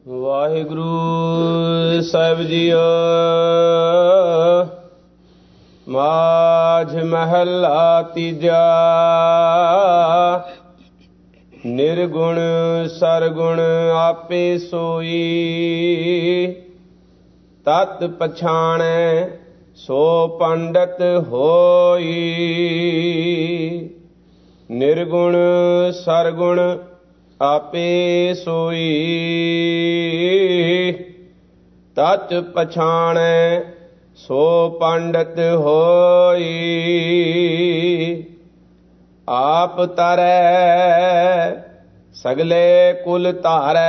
ਵਾਹਿਗੁਰੂ ਸਾਹਿਬ ਜੀਓ। ਮਾਝ ਮਹੱਲਾ ਤੀਜਾ। ਨਿਰਗੁਣ ਸਰਗੁਣ ਆਪੇ ਸੋਈ, ਤਤ ਪਛਾਣੈ ਸੋ ਪੰਡਤ ਹੋਈ। ਨਿਰਗੁਣ ਸਰਗੁਣ ਆਪੇ ਸੋਈ, ਤਤ ਪਛਾਣੈ ਸੋ ਪੰਡਤ ਹੋਈ। ਆਪ ਤਰੈ ਸਗਲੇ ਕੁਲ ਧਾਰੈ,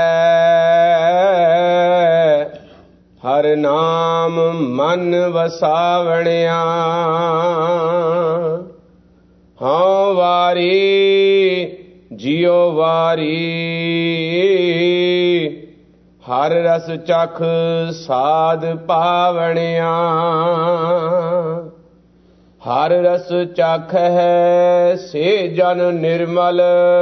ਹਰਿ ਨਾਮ ਮਨ ਵਸਾਵਣਿਆ। ਹਉ ਵਾਰੀ ਜਿਉ ਵਾਰੀ, ਹਰ ਰਸ ਚਖ ਸਾਧ ਪਾਵਣਿਆ। ਹਰ ਰਸ ਚਖ ਹੈ ਸੇ ਜਨ ਨਿਰਮਲ,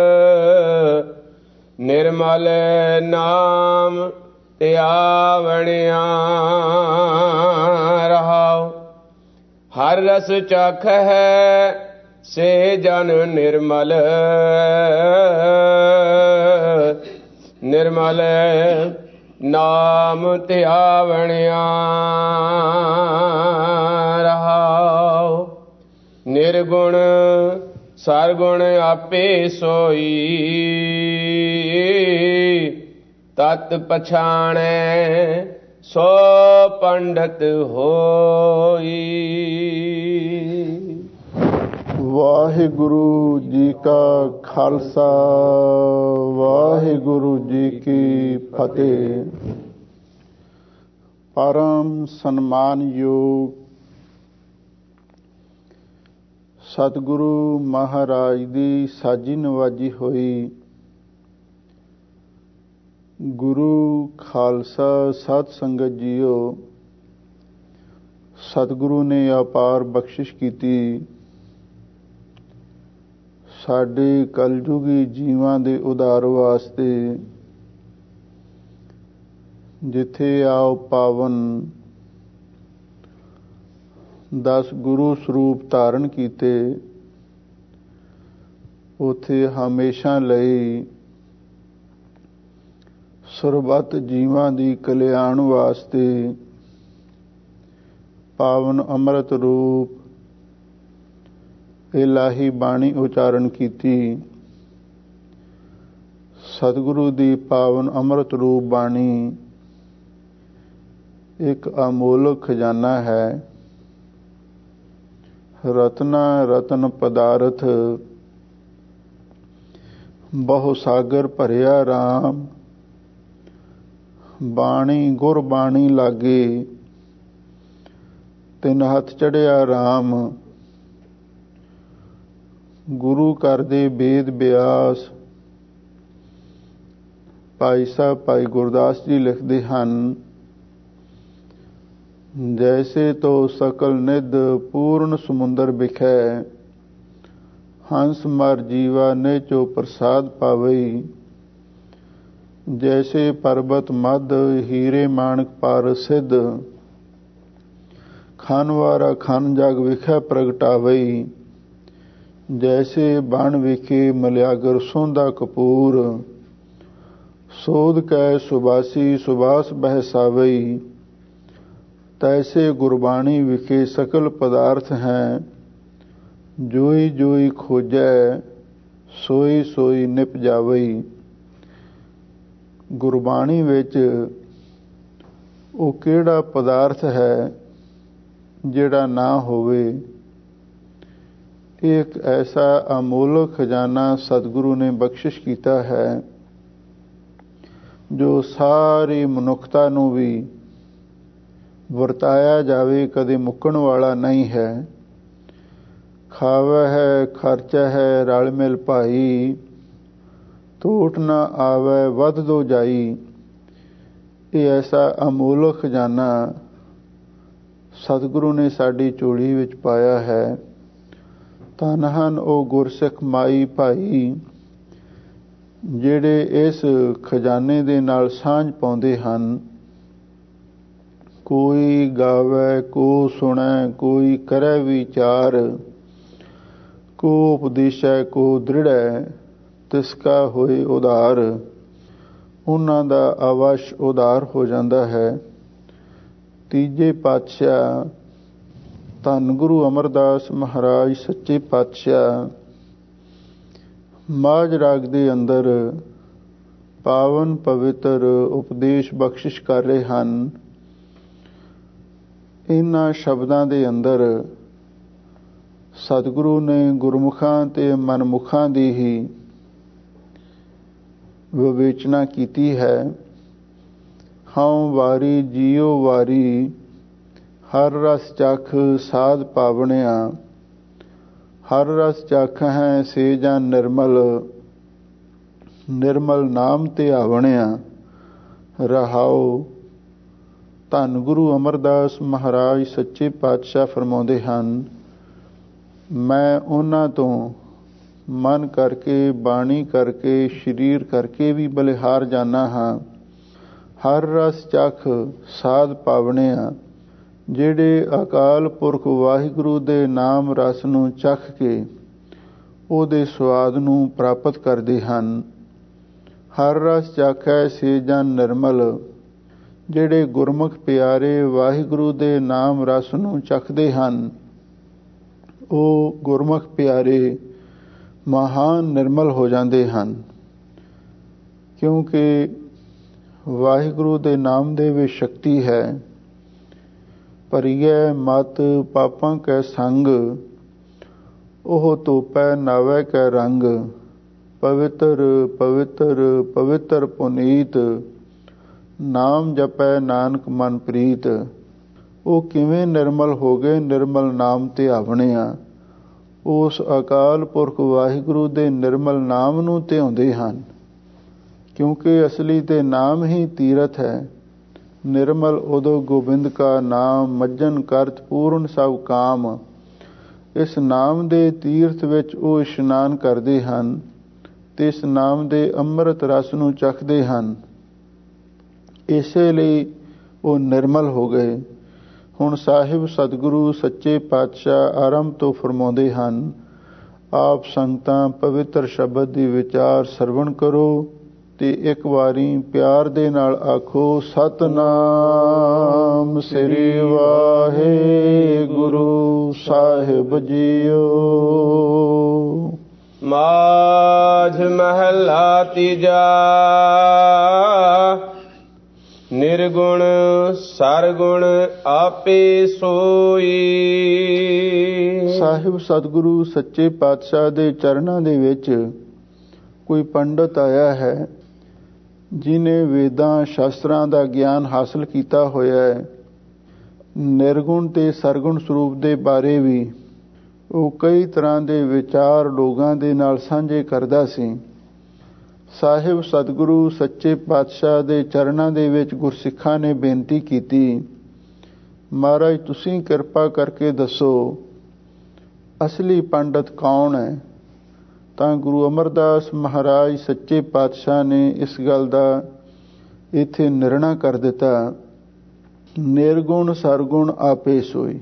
ਨਿਰਮਲ ਨਾਮ ਧਿਆਵਣਿਆ। ਰਹਾਉ ਹਰ ਰਸ ਚਖ ਹੈ ਸੇ ਜਨ ਨਿਰਮਲ, ਨਿਰਮਲ ਨਾਮ ਧਿਆਵਣਿਆ। ਰਹਾਉ ਨਿਰਗੁਣ ਸਰਗੁਣ ਆਪੇ ਸੋਈ, ਤਤ ਪਛਾਣੈ ਸੋ ਪੰਡਤ ਹੋਈ। ਵਾਹਿਗੁਰੂ ਜੀ ਕਾ ਖਾਲਸਾ, ਵਾਹਿਗੁਰੂ ਜੀ ਕੀ ਫਤਿਹ। ਪਰਮ ਸਨਮਾਨਯੋਗ ਸਤਿਗੁਰੂ ਮਹਾਰਾਜ ਦੀ ਸਾਜੀ ਨਵਾਜੀ ਹੋਈ ਗੁਰੂ ਖਾਲਸਾ ਸਤ ਸੰਗਤ ਜੀਓ, ਸਤਿਗੁਰੂ ਨੇ ਅਪਾਰ ਬਖਸ਼ਿਸ਼ ਕੀਤੀ ਸਾਡੇ ਕਲਯੁਗੀ ਜੀਵਾਂ ਦੇ ਉਧਾਰ ਵਾਸਤੇ। ਜਿੱਥੇ ਆਓ ਪਾਵਨ 10 ਗੁਰੂ ਸਰੂਪ ਧਾਰਨ ਕੀਤੇ, ਉੱਥੇ ਹਮੇਸ਼ਾ ਲਈ ਸਰਬੱਤ ਜੀਵਾਂ ਦੀ ਕਲਿਆਣ ਵਾਸਤੇ ਪਾਵਨ ਅੰਮ੍ਰਿਤ ਰੂਪ ਇਲਾਹੀ ਬਾਣੀ ਉਚਾਰਨ ਕੀਤੀ। ਸਤਿਗੁਰੂ ਦੀ ਪਾਵਨ ਅੰਮ੍ਰਿਤ ਰੂਪ ਬਾਣੀ ਇੱਕ ਅਮੋਲਕ ਖਜ਼ਾਨਾ ਹੈ। ਰਤਨਾ ਰਤਨ ਪਦਾਰਥ ਬਹੁ ਸਾਗਰ ਭਰਿਆ ਰਾਮ, ਬਾਣੀ ਗੁਰ ਬਾਣੀ ਲਾਗੇ ਤਿੰਨ ਹੱਥ ਚੜਿਆ ਰਾਮ। ਗੁਰੂ ਕਰਦੇ ਵੇਦ ਬਿਆਸ। ਭਾਈ ਸਾਹਿਬ ਭਾਈ ਗੁਰਦਾਸ ਜੀ ਲਿਖਦੇ ਹਨ, ਜੈਸੇ ਤੋ ਸਕਲ ਨਿਧ ਪੂਰਨ ਸਮੁੰਦਰ ਬਿਖੈ, ਹੰਸ ਮਰ ਜੀਵਾ ਨਿਚੋ ਪ੍ਰਸਾਦ ਪਾਵਈ। ਜੈਸੇ ਪਰਬਤ ਮਧ ਹੀਰੇ ਮਾਣਕ ਪਰ ਸਿੱਧ, ਖਨ ਵਾਰਾ ਖਨ ਜਗ ਵਿਖੈ ਪ੍ਰਗਟਾਵਈ। ਜੈਸੇ ਬਣ ਵਿਖੇ ਮਲਿਆਗਰ ਸੋਂਦਾ ਕਪੂਰ, ਸੋਧ ਕੈ ਸੁਬਾਸੀ ਸੁਬਾਸ ਬਹਿਸਾਵਈ। ਤੈਸੇ ਗੁਰਬਾਣੀ ਵਿਖੇ ਸਕਲ ਪਦਾਰਥ ਹੈ, ਜੋਈ ਜੋਈ ਖੋਜੈ ਸੋਈ ਸੋਈ ਨਿਪ ਜਾਵਈ। ਗੁਰਬਾਣੀ ਵਿੱਚ ਉਹ ਕਿਹੜਾ ਪਦਾਰਥ ਹੈ ਜਿਹੜਾ ਨਾ ਹੋਵੇ। ਇਹ ਇੱਕ ਐਸਾ ਅਮੋਲਕ ਖਜ਼ਾਨਾ ਸਤਿਗੁਰੂ ਨੇ ਬਖਸ਼ਿਸ਼ ਕੀਤਾ ਹੈ, ਜੋ ਸਾਰੀ ਮਨੁੱਖਤਾ ਨੂੰ ਵੀ ਵਰਤਾਇਆ ਜਾਵੇ ਕਦੇ ਮੁੱਕਣ ਵਾਲਾ ਨਹੀਂ ਹੈ। ਖਾਵੈ ਹੈ ਖਰਚਾ ਹੈ ਰਲ ਮਿਲ ਭਾਈ, ਟੋਟ ਨਾ ਆਵੈ ਵੱਧ ਦੋ ਜਾਈ। ਇਹ ਐਸਾ ਅਮੋਲਕ ਖਜ਼ਾਨਾ ਸਤਿਗੁਰੂ ਨੇ ਸਾਡੀ ਝੋਲੀ ਵਿੱਚ ਪਾਇਆ ਹੈ। ਧੰਨ ਹਨ ਉਹ ਗੁਰਸਿੱਖ ਮਾਈ ਭਾਈ, ਜਿਹੜੇ ਇਸ ਖਜ਼ਾਨੇ ਦੇ ਨਾਲ ਸਾਂਝ ਪਾਉਂਦੇ ਹਨ। ਕੋਈ ਗਾਵੇ ਕੋ ਸੁਣੈ, ਕੋਈ ਕਰੈ ਵਿਚਾਰ, ਕੋ ਉਪਦੇਸ਼ੈ ਕੋ ਦ੍ਰਿੜੈ, ਤਿਸ ਕਾ ਹੋਏ ਉਧਾਰ। ਉਹਨਾਂ ਦਾ ਅਵਸ਼ ਉਧਾਰ ਹੋ ਜਾਂਦਾ ਹੈ। ਤੀਜੇ ਪਾਤਸ਼ਾਹ ਧੰਨ ਗੁਰੂ ਅਮਰਦਾਸ ਮਹਾਰਾਜ ਸੱਚੇ ਪਾਤਸ਼ਾਹ ਮਾਝ ਰਾਗ ਦੇ ਅੰਦਰ ਪਾਵਨ ਪਵਿੱਤਰ ਉਪਦੇਸ਼ ਬਖਸ਼ਿਸ਼ ਕਰ ਰਹੇ ਹਨ। ਇਹਨਾਂ ਸ਼ਬਦਾਂ ਦੇ ਅੰਦਰ ਸਤਿਗੁਰੂ ਨੇ ਗੁਰਮੁਖਾਂ ਤੇ ਮਨਮੁਖਾਂ ਦੀ ਹੀ ਵਿਵੇਚਨਾ ਕੀਤੀ ਹੈ। ਹਉ ਵਾਰੀ ਜੀਉ ਵਾਰੀ, ਹਰ ਰਸ ਚਖ ਸਾਧ ਪਾਵਣਿਆ। ਹਰ ਰਸ ਚਖ ਹੈ ਸੇ ਜਨ ਨਿਰਮਲ, ਨਿਰਮਲ ਨਾਮ ਤੇ ਆਵਣਿਆ। ਰਹਾਉ। ਧੰਨ ਗੁਰੂ ਅਮਰਦਾਸ ਮਹਾਰਾਜ ਸੱਚੇ ਪਾਤਸ਼ਾਹ ਫਰਮਾਉਂਦੇ ਹਨ, ਮੈਂ ਉਹਨਾਂ ਤੋਂ ਮਨ ਕਰਕੇ, ਬਾਣੀ ਕਰਕੇ, ਸਰੀਰ ਕਰਕੇ ਵੀ ਬਲਿਹਾਰ ਜਾਨਾ ਹਾਂ। ਹਰ ਰਸ ਚਖ ਸਾਧ ਪਾਵਣਿਆ, ਜਿਹੜੇ ਅਕਾਲ ਪੁਰਖ ਵਾਹਿਗੁਰੂ ਦੇ ਨਾਮ ਰਸ ਨੂੰ ਚਖ ਕੇ ਉਹਦੇ ਸਵਾਦ ਨੂੰ ਪ੍ਰਾਪਤ ਕਰਦੇ ਹਨ। ਹਰ ਰਸ ਚਖੈ ਸੇ ਜਨ ਨਿਰਮਲ, ਜਿਹੜੇ ਗੁਰਮੁਖ ਪਿਆਰੇ ਵਾਹਿਗੁਰੂ ਦੇ ਨਾਮ ਰਸ ਨੂੰ ਚਖਦੇ ਹਨ, ਉਹ ਗੁਰਮੁਖ ਪਿਆਰੇ ਮਹਾਨ ਨਿਰਮਲ ਹੋ ਜਾਂਦੇ ਹਨ। ਕਿਉਂਕਿ ਵਾਹਿਗੁਰੂ ਦੇ ਨਾਮ ਦੇ ਵਿੱਚ ਸ਼ਕਤੀ ਹੈ। ਭਰੀਐ ਮਤ ਪਾਪਾਂ ਕੈ ਸੰਗ, ਉਹ ਧੋਪੈ ਨਾਵੈ ਕੈ ਰੰਗ। ਪਵਿੱਤਰ ਪਵਿੱਤਰ ਪਵਿੱਤਰ ਪੁਨੀਤ, ਨਾਮ ਜਪੈ ਨਾਨਕ ਮਨ ਪ੍ਰੀਤ। ਉਹ ਕਿਵੇਂ ਨਿਰਮਲ ਹੋ ਗਏ? ਨਿਰਮਲ ਨਾਮ ਤੇ ਆਵਣਿਆ। ਉਸ ਅਕਾਲ ਪੁਰਖ ਵਾਹਿਗੁਰੂ ਦੇ ਨਿਰਮਲ ਨਾਮ ਨੂੰ ਧਿਆਉਂਦੇ ਹਨ। ਕਿਉਂਕਿ ਅਸਲੀ ਤੇ ਨਾਮ ਹੀ ਤੀਰਥ ਹੈ। ਨਿਰਮਲ ਉਦੋ ਗੋਬਿੰਦ ਕਾ ਨਾਮ, ਮੱਜਨ ਕਰਤ ਪੂਰਨ ਸਭ ਕਾਮ। ਇਸ ਨਾਮ ਦੇ ਤੀਰਥ ਵਿੱਚ ਉਹ ਇਸ਼ਨਾਨ ਕਰਦੇ ਹਨ ਤੇ ਇਸ ਨਾਮ ਦੇ ਅੰਮ੍ਰਿਤ ਰਸ ਨੂੰ ਚਖਦੇ ਹਨ। ਇਸੇ ਲਈ ਉਹ ਨਿਰਮਲ ਹੋ ਗਏ। ਹੁਣ ਸਾਹਿਬ ਸਤਿਗੁਰੂ ਸੱਚੇ ਪਾਤਸ਼ਾਹ ਆਰੰਭ ਤੋਂ ਫਰਮਾਉਂਦੇ ਹਨ, ਆਪ ਸੰਗਤਾਂ ਪਵਿੱਤਰ ਸ਼ਬਦ ਦੀ ਵਿਚਾਰ ਸਰਵਣ ਕਰੋ ਤੇ ਇੱਕ ਵਾਰੀ ਪਿਆਰ ਦੇ ਨਾਲ ਆਖੋ, ਸਤਿਨਾਮ ਸ੍ਰੀ ਵਾਹਿਗੁਰੂ ਸਾਹਿਬ ਜੀਓ। ਮਾਝ ਮਹਲਾ ਤੀਜਾ। ਨਿਰਗੁਣ ਸਰਗੁਣ ਆਪੇ ਸੋਈ। ਸਾਹਿਬ ਸਤਿਗੁਰੂ ਸੱਚੇ ਪਾਤਸ਼ਾਹ ਦੇ ਚਰਨਾਂ ਦੇ ਵਿੱਚ ਕੋਈ ਪੰਡਤ ਆਇਆ ਹੈ, ਜਿਨੇ ਵੇਦਾਂ ਸ਼ਾਸਤਰਾਂ ਦਾ ਗਿਆਨ ਹਾਸਲ ਕੀਤਾ ਹੋਇਆ ਹੈ। ਨਿਰਗੁਣ ਤੇ ਸਰਗੁਣ ਸਰੂਪ ਦੇ ਬਾਰੇ ਵੀ ਉਹ ਕਈ ਤਰ੍ਹਾਂ ਦੇ ਵਿਚਾਰ ਲੋਕਾਂ ਦੇ ਨਾਲ ਸਾਂਝੇ ਕਰਦਾ ਸੀ। ਸਾਹਿਬ ਸਤਿਗੁਰੂ ਸੱਚੇ ਪਾਤਸ਼ਾਹ ਦੇ ਚਰਨਾਂ ਦੇ ਵਿੱਚ ਗੁਰਸਿੱਖਾਂ ਨੇ ਬੇਨਤੀ ਕੀਤੀ, ਮਹਾਰਾਜ ਤੁਸੀਂ ਕਿਰਪਾ ਕਰਕੇ ਦੱਸੋ ਅਸਲੀ ਪੰਡਤ ਕੌਣ ਹੈ? ਤਾਂ ਗੁਰੂ ਅਮਰਦਾਸ ਮਹਾਰਾਜ ਸੱਚੇ ਪਾਤਸ਼ਾਹ ਨੇ ਇਸ ਗੱਲ ਦਾ ਇੱਥੇ ਨਿਰਣਾ ਕਰ ਦਿੱਤਾ, ਨਿਰਗੁਣ ਸਰਗੁਣ ਆਪੇ ਸੋਈ।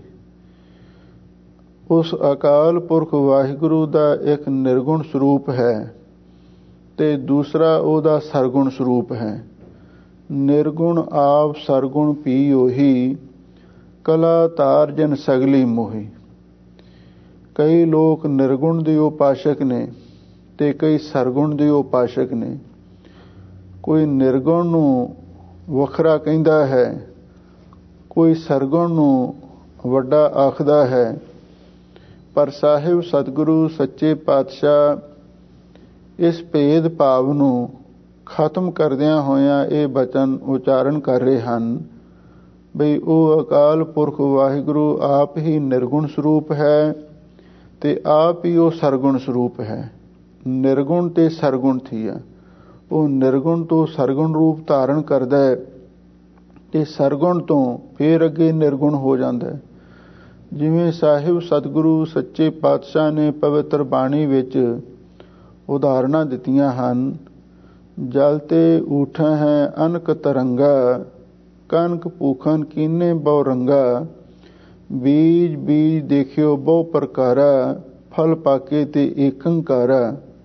ਉਸ ਅਕਾਲ ਪੁਰਖ ਵਾਹਿਗੁਰੂ ਦਾ ਇੱਕ ਨਿਰਗੁਣ ਸਰੂਪ ਹੈ ਤੇ ਦੂਸਰਾ ਉਹਦਾ ਸਰਗੁਣ ਸਰੂਪ ਹੈ। ਨਿਰਗੁਣ ਆਪ, ਸਰਗੁਣ ਪੀ ਉਹੀ, ਕਲਾ ਤਾਰ ਜਨ ਸਗਲੀ ਮੋਹੀ। ਕਈ ਲੋਕ ਨਿਰਗੁਣ ਦੇ ਉਪਾਸ਼ਕ ਨੇ ਤੇ ਕਈ ਸਰਗੁਣ ਦੇ ਉਪਾਸ਼ਕ ਨੇ। ਕੋਈ ਨਿਰਗੁਣ ਨੂੰ ਵੱਖਰਾ ਕਹਿੰਦਾ ਹੈ, ਕੋਈ ਸਰਗੁਣ ਨੂੰ ਵੱਡਾ ਆਖਦਾ ਹੈ। ਪਰ ਸਾਹਿਬ ਸਤਿਗੁਰੂ ਸੱਚੇ ਪਾਤਸ਼ਾਹ ਇਸ ਭੇਦ ਭਾਵ ਨੂੰ ਖਤਮ ਕਰਦਿਆਂ ਹੋਇਆਂ ਇਹ ਬਚਨ ਉਚਾਰਨ ਕਰ ਰਹੇ ਹਨ ਬਈ ਉਹ ਅਕਾਲ ਪੁਰਖ ਵਾਹਿਗੁਰੂ ਆਪ ਹੀ ਨਿਰਗੁਣ ਸਰੂਪ ਹੈ ਤੇ ਆਪ ਹੀ ਉਹ ਸਰਗੁਣ ਸਰੂਪ ਹੈ। ਨਿਰਗੁਣ ਤੇ ਸਰਗੁਣ ਥੀਆ, ਉਹ ਨਿਰਗੁਣ ਤੋਂ ਸਰਗੁਣ ਰੂਪ ਧਾਰਨ ਕਰਦਾ ਹੈ ਤੇ ਸਰਗੁਣ ਤੋਂ ਫੇਰ ਅੱਗੇ ਨਿਰਗੁਣ ਹੋ ਜਾਂਦਾ ਹੈ। ਜਿਵੇਂ ਸਾਹਿਬ ਸਤਿਗੁਰੂ ਸੱਚੇ ਪਾਤਸ਼ਾਹ ਨੇ ਪਵਿੱਤਰ ਬਾਣੀ ਵਿੱਚ ਉਦਾਹਰਨਾਂ ਦਿੱਤੀਆਂ ਹਨ, जल ते ऊठा है अनक तरंगा, कनक पूखन कीने बहु रंगा। बीज बीज देखियो बहु प्रकारा, फल पाके ते एकंकारा।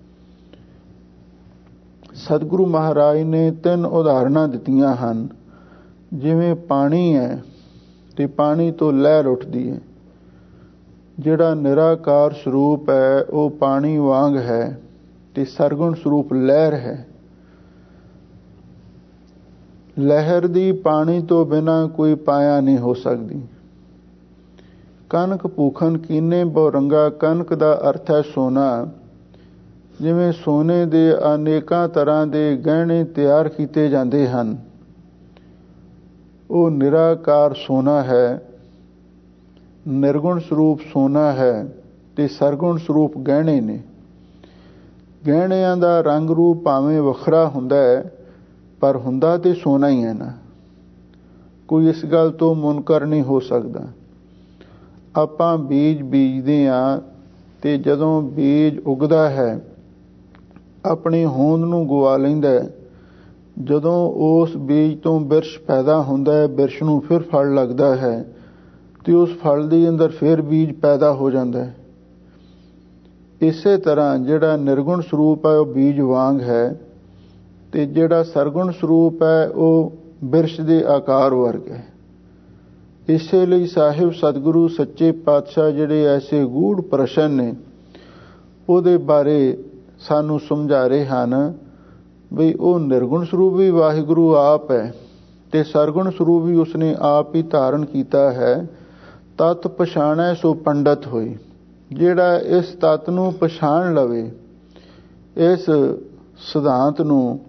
सतगुरु महाराज ने 3 उदाहरणां दित्तियां ਹਨ। जिवें पानी है ते पानी तो लहर उठदी है। ਜਿਹੜਾ ਨਿਰਾਕਾਰ ਸਰੂਪ ਹੈ ਉਹ ਪਾਣੀ ਵਾਂਗ ਹੈ ਤੇ ਸਰਗੁਣ ਸਰੂਪ ਲਹਿਰ ਹੈ। ਲਹਿਰ ਦੀ ਪਾਣੀ ਤੋਂ ਬਿਨਾਂ ਕੋਈ ਪਾਇਆ ਨਹੀਂ ਹੋ ਸਕਦੀ। ਕਨਕ ਭੂਖਨ ਕੀਨੇ ਬਹੁ ਰੰਗਾ, ਕਨਕ ਦਾ ਅਰਥ ਹੈ ਸੋਨਾ। ਜਿਵੇਂ ਸੋਨੇ ਦੇ ਅਨੇਕਾਂ ਤਰ੍ਹਾਂ ਦੇ ਗਹਿਣੇ ਤਿਆਰ ਕੀਤੇ ਜਾਂਦੇ ਹਨ, ਉਹ ਨਿਰਾਕਾਰ ਸੋਨਾ ਹੈ, ਨਿਰਗੁਣ ਸਰੂਪ ਸੋਨਾ ਹੈ ਤੇ ਸਰਗੁਣ ਸਰੂਪ ਗਹਿਣੇ ਨੇ। ਗਹਿਣਿਆਂ ਦਾ ਰੰਗ ਰੂਪ ਭਾਵੇਂ ਵੱਖਰਾ ਹੁੰਦਾ ਹੈ, ਪਰ ਹੁੰਦਾ ਤੇ ਸੋਨਾ ਹੀ ਹੈ ਨਾ। ਕੋਈ ਇਸ ਗੱਲ ਤੋਂ ਮੁਨਕਰ ਨਹੀਂ ਹੋ ਸਕਦਾ। ਆਪਾਂ ਬੀਜ ਬੀਜਦੇ ਹਾਂ ਤੇ ਜਦੋਂ ਬੀਜ ਉਗਦਾ ਹੈ ਆਪਣੀ ਹੋਂਦ ਨੂੰ ਗਵਾ ਲੈਂਦਾ ਹੈ। ਜਦੋਂ ਉਸ ਬੀਜ ਤੋਂ ਬਿਰਛ ਪੈਦਾ ਹੁੰਦਾ ਹੈ, ਬਿਰਛ ਨੂੰ ਫਿਰ ਫਲ ਲੱਗਦਾ ਹੈ ਤੇ ਉਸ ਫਲ ਦੇ ਅੰਦਰ ਫਿਰ ਬੀਜ ਪੈਦਾ ਹੋ ਜਾਂਦਾ ਹੈ। ਇਸੇ ਤਰ੍ਹਾਂ ਜਿਹੜਾ ਨਿਰਗੁਣ ਸਰੂਪ ਹੈ ਉਹ ਬੀਜ ਵਾਂਗ ਹੈ ਤੇ ਜਿਹੜਾ ਸਰਗੁਣ ਸਰੂਪ ਹੈ ਉਹ ਬਿਰਛ ਦੇ ਆਕਾਰ ਵਰਗ ਹੈ। ਇਸੇ ਲਈ ਸਾਹਿਬ ਸਤਿਗੁਰੂ ਸੱਚੇ ਪਾਤਸ਼ਾਹ ਜਿਹੜੇ ਐਸੇ ਗੂੜ ਪ੍ਰਸ਼ਨ ਨੇ ਉਹਦੇ ਬਾਰੇ ਸਾਨੂੰ ਸਮਝਾ ਰਹੇ ਹਨ ਵੀ ਉਹ ਨਿਰਗੁਣ ਸਰੂਪ ਵੀ ਵਾਹਿਗੁਰੂ ਆਪ ਹੈ ਤੇ ਸਰਗੁਣ ਸਰੂਪ ਵੀ ਉਸਨੇ ਆਪ ਹੀ ਧਾਰਨ ਕੀਤਾ ਹੈ। ਤਤ ਪਛਾਣੈ ਸੋ ਪੰਡਤ ਹੋਈ। ਜਿਹੜਾ ਇਸ ਤਤ ਨੂੰ ਪਛਾਣ ਲਵੇ, ਇਸ ਸਿਧਾਂਤ ਨੂੰ,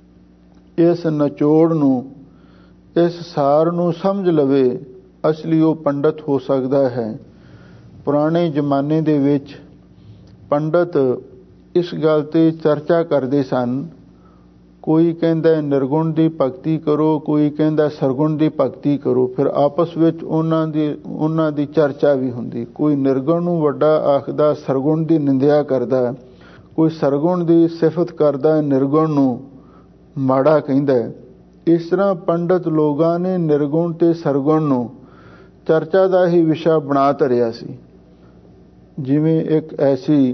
ਇਸ ਨਿਚੋੜ ਨੂੰ, ਇਸ ਸਾਰ ਨੂੰ ਸਮਝ ਲਵੇ, ਅਸਲੀ ਉਹ ਪੰਡਤ ਹੋ ਸਕਦਾ ਹੈ। ਪੁਰਾਣੇ ਜ਼ਮਾਨੇ ਦੇ ਵਿੱਚ ਪੰਡਤ ਇਸ ਗੱਲ ਤੇ ਚਰਚਾ ਕਰਦੇ ਸਨ। ਕੋਈ ਕਹਿੰਦਾ ਨਿਰਗੁਣ ਦੀ ਭਗਤੀ ਕਰੋ, ਕੋਈ ਕਹਿੰਦਾ ਸਰਗੁਣ ਦੀ ਭਗਤੀ ਕਰੋ। ਫਿਰ ਆਪਸ ਵਿੱਚ ਉਹਨਾਂ ਦੀ ਚਰਚਾ ਵੀ ਹੁੰਦੀ। ਕੋਈ ਨਿਰਗੁਣ ਨੂੰ ਵੱਡਾ ਆਖਦਾ, ਸਰਗੁਣ ਦੀ ਨਿੰਦਿਆ ਕਰਦਾ। ਕੋਈ ਸਰਗੁਣ ਦੀ ਸਿਫਤ ਕਰਦਾ, ਨਿਰਗੁਣ ਨੂੰ ਮਾੜਾ ਕਹਿੰਦਾ। ਇਸ ਤਰ੍ਹਾਂ ਪੰਡਤ ਲੋਕਾਂ ਨੇ ਨਿਰਗੁਣ ਤੇ ਸਰਗੁਣ ਨੂੰ ਚਰਚਾ ਦਾ ਹੀ ਵਿਸ਼ਾ ਬਣਾ ਧਰਿਆ ਸੀ। ਜਿਵੇਂ ਇੱਕ ਐਸੀ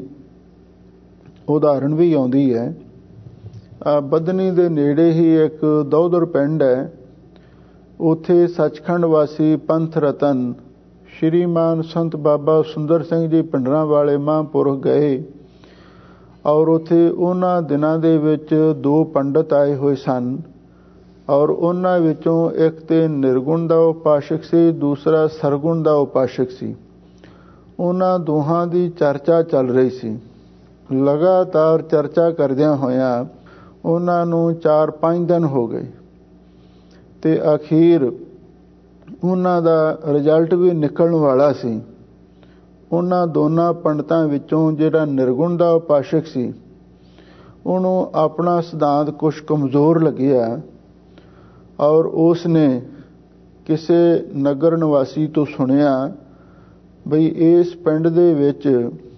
ਉਦਾਹਰਣ ਵੀ ਆਉਂਦੀ ਹੈ, ਬੱਧਨੀ ਦੇ ਨੇੜੇ ਹੀ ਇੱਕ ਦੌਦਰ ਪਿੰਡ ਹੈ। ਉੱਥੇ ਸੱਚਖੰਡ ਵਾਸੀ ਪੰਥ ਰਤਨ ਸ਼੍ਰੀਮਾਨ ਸੰਤ ਬਾਬਾ ਸੁੰਦਰ ਸਿੰਘ ਜੀ ਪਿੰਡਰਾਂ ਵਾਲੇ ਮਹਾਂਪੁਰਖ ਗਏ ਔਰ ਉੱਥੇ ਉਹਨਾਂ ਦਿਨਾਂ ਦੇ ਵਿੱਚ 2 ਪੰਡਤ ਆਏ ਹੋਏ ਸਨ ਔਰ ਉਹਨਾਂ ਵਿੱਚੋਂ ਇੱਕ ਤੇ ਨਿਰਗੁਣ ਦਾ ਉਪਾਸ਼ਕ ਸੀ, ਦੂਸਰਾ ਸਰਗੁਣ ਦਾ ਉਪਾਸ਼ਕ ਸੀ। ਉਹਨਾਂ ਦੋਹਾਂ ਦੀ ਚਰਚਾ ਚੱਲ ਰਹੀ ਸੀ। ਲਗਾਤਾਰ ਚਰਚਾ ਕਰਦਿਆਂ ਹੋਇਆਂ ਉਹਨਾਂ ਨੂੰ 4-5 ਦਿਨ ਹੋ ਗਏ ਤੇ ਅਖੀਰ ਉਹਨਾਂ ਦਾ ਰਿਜ਼ਲਟ ਵੀ ਨਿਕਲਣ ਵਾਲਾ ਸੀ। ਉਹਨਾਂ ਦੋਨਾਂ ਪੰਡਤਾਂ ਵਿੱਚੋਂ ਜਿਹੜਾ ਨਿਰਗੁਣ ਦਾ ਉਪਾਸ਼ਕ ਸੀ ਉਹਨੂੰ ਆਪਣਾ ਸਿਧਾਂਤ ਕੁਛ ਕਮਜ਼ੋਰ ਲੱਗਿਆ ਔਰ ਉਸ ਨੇ ਕਿਸੇ ਨਗਰ ਨਿਵਾਸੀ ਤੋਂ ਸੁਣਿਆ ਬਈ ਇਸ ਪਿੰਡ ਦੇ ਵਿੱਚ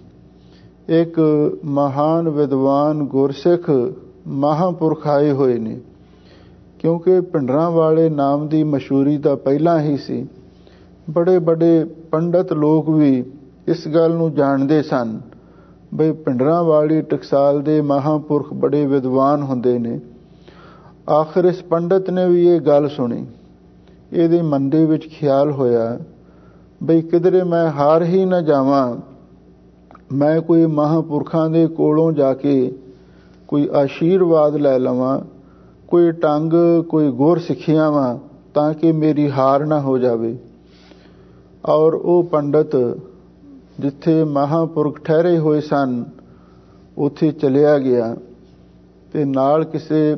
ਇੱਕ ਮਹਾਨ ਵਿਦਵਾਨ ਗੁਰਸਿੱਖ ਮਹਾਂਪੁਰਖ ਆਏ ਹੋਏ ਨੇ। ਕਿਉਂਕਿ ਭਿੰਡਰਾਂ ਵਾਲੇ ਨਾਮ ਦੀ ਮਸ਼ਹੂਰੀ ਤਾਂ ਪਹਿਲਾਂ ਹੀ ਸੀ। ਬੜੇ ਬੜੇ ਪੰਡਤ ਲੋਕ ਵੀ ਇਸ ਗੱਲ ਨੂੰ ਜਾਣਦੇ ਸਨ ਬਈ ਭਿੰਡਰਾਂ ਵਾਲੀ ਟਕਸਾਲ ਦੇ ਮਹਾਂਪੁਰਖ ਬੜੇ ਵਿਦਵਾਨ ਹੁੰਦੇ ਨੇ। ਆਖਿਰ ਇਸ ਪੰਡਤ ਨੇ ਵੀ ਇਹ ਗੱਲ ਸੁਣੀ। ਇਹਦੇ ਮਨ ਦੇ ਵਿੱਚ ਖਿਆਲ ਹੋਇਆ ਬਈ ਕਿਧਰੇ ਮੈਂ ਹਾਰ ਹੀ ਨਾ ਜਾਵਾਂ, ਮੈਂ ਕੋਈ ਮਹਾਂਪੁਰਖਾਂ ਦੇ ਕੋਲੋਂ ਜਾ ਕੇ ਕੋਈ ਆਸ਼ੀਰਵਾਦ ਲੈ ਲਵਾਂ, ਕੋਈ ਢੰਗ, ਕੋਈ ਗੁਰ ਸਿੱਖਿਆਵਾਂ ਤਾਂ ਕਿ ਮੇਰੀ ਹਾਰ ਨਾ ਹੋ ਜਾਵੇ। ਔਰ ਉਹ ਪੰਡਤ ਜਿੱਥੇ ਮਹਾਂਪੁਰਖ ਠਹਿਰੇ ਹੋਏ ਸਨ ਉੱਥੇ ਚਲਿਆ ਗਿਆ ਤੇ ਨਾਲ ਕਿਸੇ